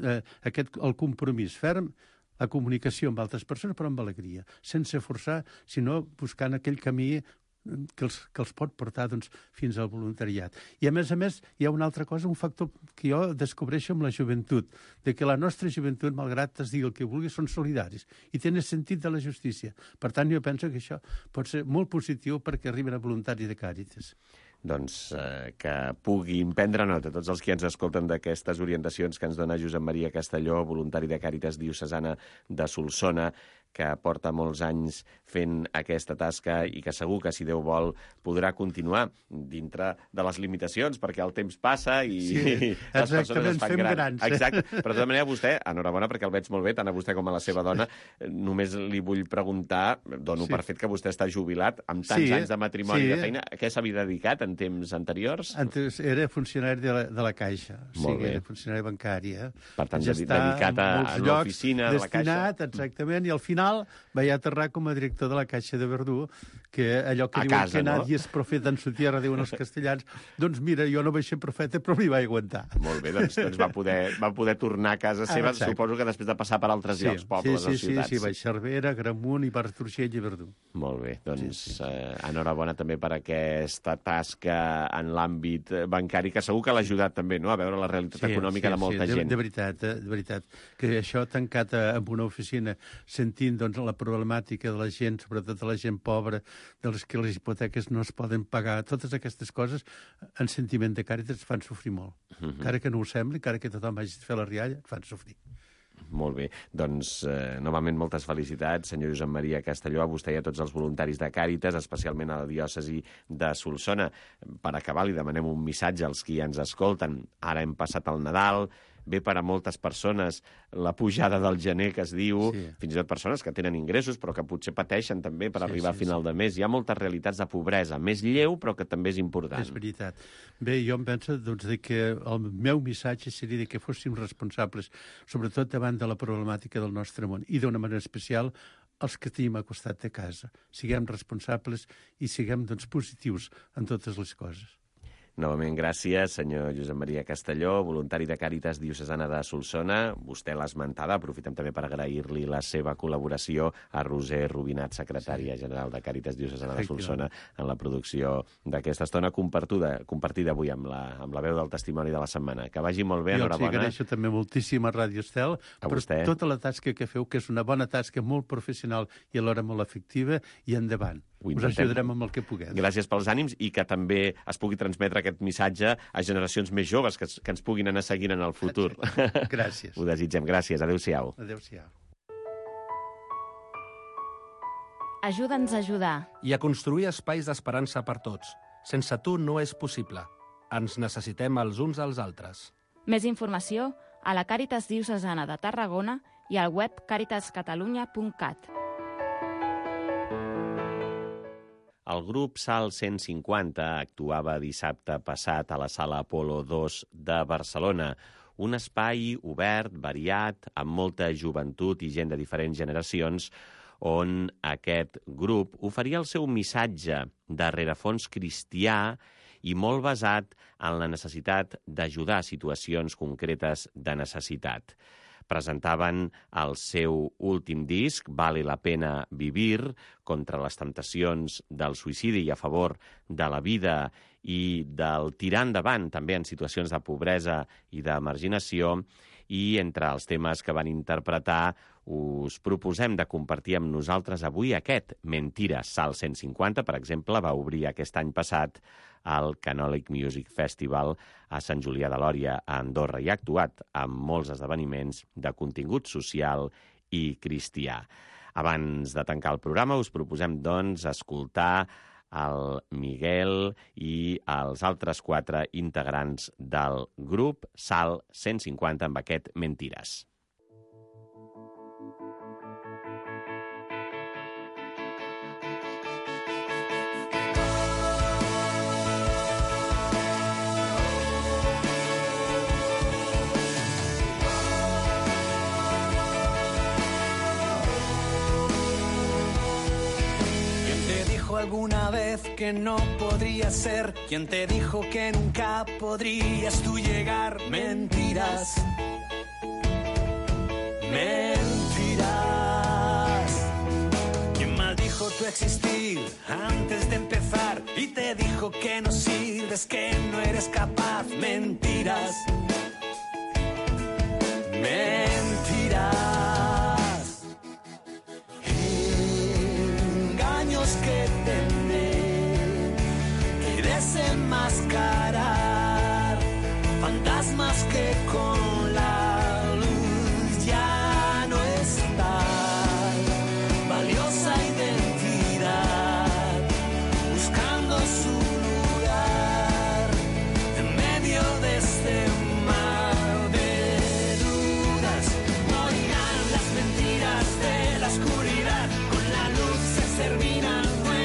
el compromís ferm, la comunicació amb altres persones, però amb alegria, sense forçar, sinó buscant aquell camí que els pot portar, doncs, fins al voluntariat. I, a més, hi ha una altra cosa, un factor que jo descobreixo amb la joventut, de que la nostra joventut, malgrat es digui el que vulgui, són solidaris i tenen sentit de la justícia. Per tant, jo penso que això pot ser molt positiu perquè arriben a voluntari de Càritas. Doncs que puguin prendre nota tots els que ens escolten d'aquestes orientacions que ens dona Josep Maria Castelló, voluntari de Càritas Diocesana de Solsona, que porta molts anys fent aquesta tasca i que segur que, si Déu vol, podrà continuar dintre de les limitacions, perquè el temps passa i les persones es fan grans. Exacte. Però de tota manera, vostè, enhorabona, perquè el veig molt bé, tant a vostè com a la seva dona, només li vull preguntar, dono per fet que vostè està jubilat, amb tants anys de matrimoni i de feina, a què s'havia dedicat en temps anteriors? Antes era funcionari de la Caixa. Molt bé. Era funcionari bancari. Per tant, dedicat a l'oficina de la Caixa. Destinat, exactament, i al final vaig aterrar com a director de la Caixa de Verdú, que allò que diuen que nadie és profeta en su tierra, diuen els castellans, doncs mira, jo no vaig ser profeta, però m'hi vaig aguantar. Molt bé, doncs va poder tornar a casa seva, suposo que després de passar per altres llocs, pobles o ciutats. Sí, vaig Cervera, Gramunt i Barturxell i Verdú. Molt bé, doncs enhorabona també per aquesta tasca en l'àmbit bancari, que segur que l'ha ajudat també, no?, a veure la realitat econòmica de molta gent. De veritat, que això tancat en una oficina, sentint, doncs, la problemàtica de la gent, sobretot de la gent pobra, de les que les hipoteques no es poden pagar, totes aquestes coses, en sentiment de Càritas, fan sofrir molt. Encara que no ho sembli, encara que tothom hagi de fer la rialla, fan sofrir. Molt bé. Doncs, novament, moltes felicitats, senyor Josep Maria Castelló, a vostè i a tots els voluntaris de Càritas, especialment a la diòcesi de Solsona. Per acabar, li demanem un missatge als qui ens escolten. Ara hem passat el Nadal, ve per a moltes persones la pujada del gener, que es diu, Sí. fins i tot persones que tenen ingressos però que potser pateixen també per Sí, arribar a final de mes. Hi ha moltes realitats de pobresa, més lleu però que també és important. És veritat. Bé, jo em penso que el meu missatge seria que fóssim responsables, sobretot davant de la problemàtica del nostre món, i d'una manera especial els que tenim a costat de casa. Siguem responsables i siguem positius en totes les coses. Novament, gràcies, senyor Josep Maria Castelló, voluntari de Càritas Diocesana de Solsona. Vostè l'ha esmentada, aprofitem també per agrair-li la seva col·laboració a Roser Rubinat, secretària general de Càritas Diocesana de Solsona, en la producció d'aquesta estona compartida avui amb la veu del testimoni de la setmana. Que vagi molt bé, enhorabona. Jo els agraeixo també moltíssim a Ràdio Estel per tota la tasca que feu, que és una bona tasca, molt professional i alhora molt efectiva, i endavant. Us ajudarem amb el que puguem. Gràcies pels ànims i que també es pugui transmetre aquest missatge a generacions més joves que ens puguin anar seguint en el futur. Gràcies. Ho desitgem. Gràcies. Adéu-siau. Adéu-siau. Ajuda'ns a ajudar. I a construir espais d'esperança per tots. Sense tu no és possible. Ens necessitem els uns als altres. Més informació a la Càritas Diocesana de Tarragona i al web caritascatalunya.cat. El grup Sal 150 actuava dissabte passat a la Sala Apolo 2 de Barcelona, un espai obert, variat, amb molta joventut i gent de diferents generacions, on aquest grup oferia el seu missatge de rerefons cristià i molt basat en la necessitat d'ajudar a situacions concretes de necessitat. Presentaven el seu últim disc, Vale la pena vivir, contra les temptacions del suïcidi i a favor de la vida i del tirar endavant, també en situacions de pobresa i de marginació, i entre els temes que van interpretar us proposem de compartir amb nosaltres avui aquest. Mentires, Sal 150, per exemple, va obrir aquest any passat al Canòlic Music Festival a Sant Julià de Lòria, a Andorra, i ha actuat en molts esdeveniments de contingut social i cristià. Abans de tancar el programa, us proposem, doncs, escoltar el Miguel i els altres 4 integrants del grup Sal 150 amb aquest Mentires. Alguna vez que no podría ser, quien te dijo que nunca podrías tú llegar. Mentiras, mentiras. Quien maldijo tu existir antes de empezar y te dijo que no sirves, que no eres capaz. Mentiras, mentiras. Que tendré que desenmascarar, fantasmas que con la luz ya no están, valiosa identidad, buscando su lugar en medio de este mar de dudas. Morirán las mentiras de la oscuridad, con la luz se terminan.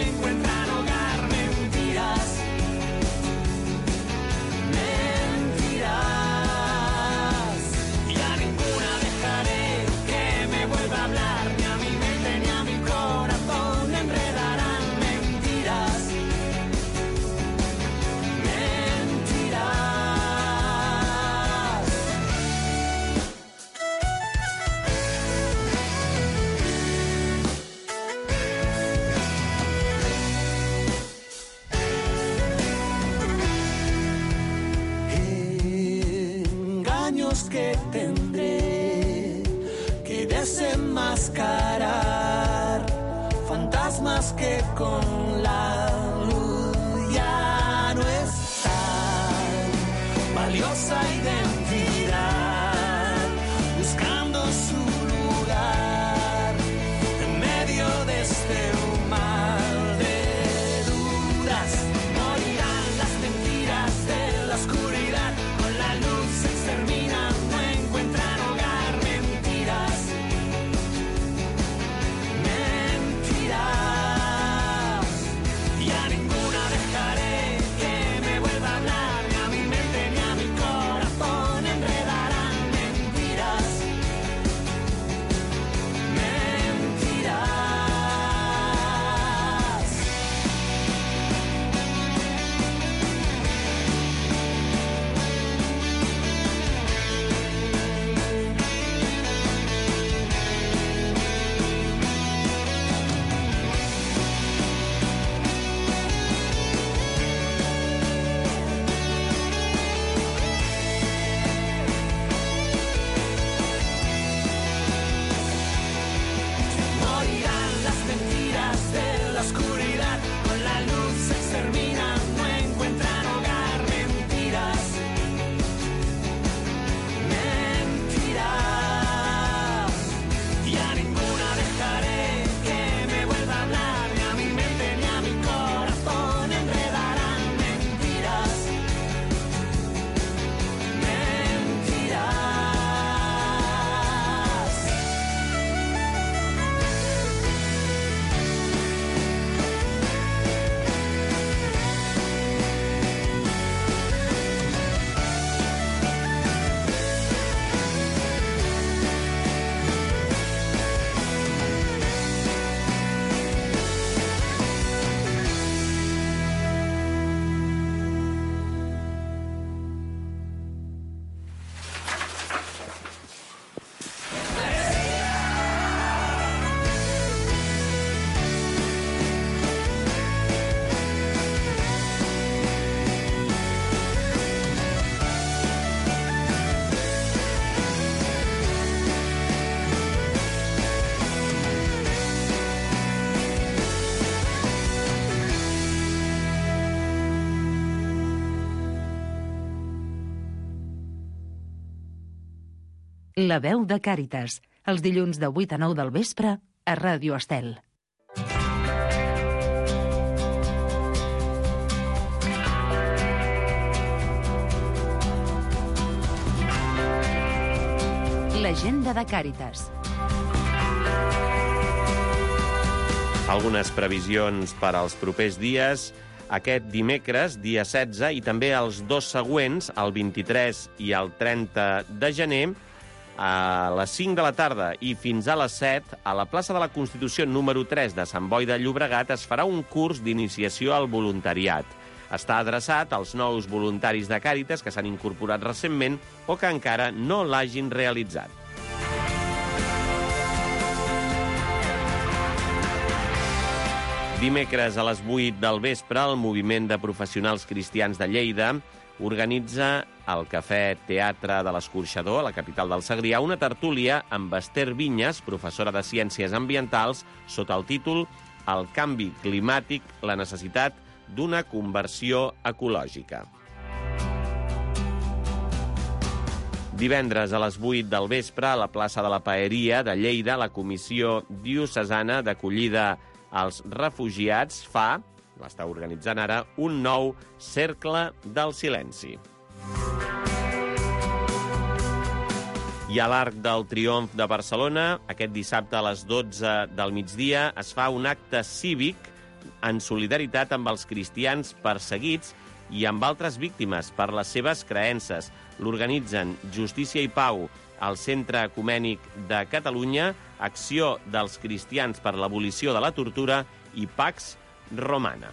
Que tendré que desenmascarar, fantasmas que con la luz ya no están, valiosa identidad, buscando su lugar en medio de este mar de dudas. Morirán las mentiras de la oscuridad, con la luz se exterminan. La veu de Càritas, els dilluns de 8 a 9 del vespre a Ràdio Estel. L'agenda de Càritas. Algunes previsions per als propers dies. Aquest dimecres, dia 16, i també els dos següents, el 23 i el 30 de gener, a les 5 de la tarda i fins a les 7, a la plaça de la Constitució número 3 de Sant Boi de Llobregat es farà un curs d'iniciació al voluntariat. Està adreçat als nous voluntaris de Càritas que s'han incorporat recentment o que encara no l'hagin realitzat. Dimecres a les 8 del vespre, el Moviment de Professionals Cristians de Lleida organitza al Cafè Teatre de l'Escorxador, a la capital del Segrià, una tertúlia amb Esther Vinyes, professora de Ciències Ambientals, sota el títol El canvi climàtic, la necessitat d'una conversió ecològica. Divendres a les 8 del vespre, a la plaça de la Paeria de Lleida, la Comissió Diocesana d'Acollida als Refugiats està organitzant ara un nou Cercle del Silenci. I a l'Arc del Triomf de Barcelona, aquest dissabte a les 12 del migdia, es fa un acte cívic en solidaritat amb els cristians perseguits i amb altres víctimes per les seves creences. L'organitzen Justícia i Pau, el Centre Ecumènic de Catalunya, Acció dels Cristians per l'Abolició de la Tortura i Pax Romana.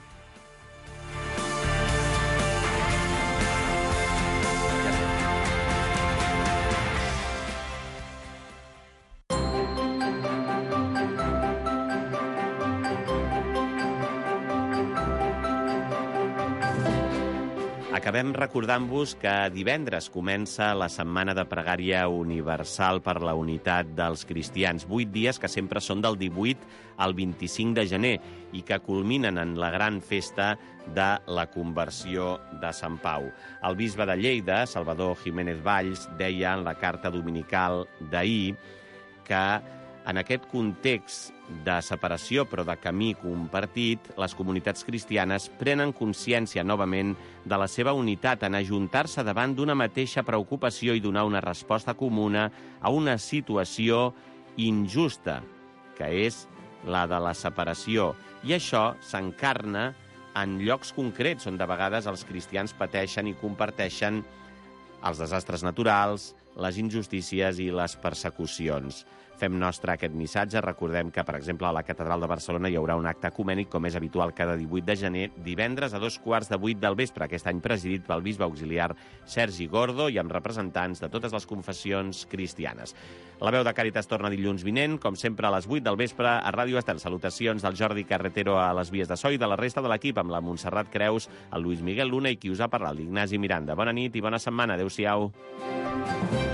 Acabem recordant-vos que divendres comença la Setmana de Pregària Universal per la Unitat dels Cristians. 8 dies que sempre són del 18 al 25 de gener i que culminen en la gran festa de la conversió de Sant Pau. El bisbe de Lleida, Salvador Jiménez Valls, deia en la carta dominical d'ahir que en aquest context de separació però de camí compartit, les comunitats cristianes prenen consciència novament de la seva unitat en ajuntar-se davant d'una mateixa preocupació i donar una resposta comuna a una situació injusta, que és la de la separació. I això s'encarna en llocs concrets on de vegades els cristians pateixen i comparteixen els desastres naturals, les injustícies i les persecucions. Fem nostre aquest missatge. Recordem que, per exemple, a la Catedral de Barcelona hi haurà un acte ecumènic, com és habitual cada 18 de gener, divendres a 7:15 del vespre, aquest any presidit pel bisbe auxiliar Sergi Gordo i amb representants de totes les confessions cristianes. La veu de Càritas torna dilluns vinent, com sempre a les 8 del vespre, a Ràdio Estel. Salutacions del Jordi Carretero a les vies de so i de la resta de l'equip, amb la Montserrat Creus, el Lluís Miguel Luna i qui us ha parlat, l'Ignasi Miranda. Bona nit i bona setmana. Adéu-siau.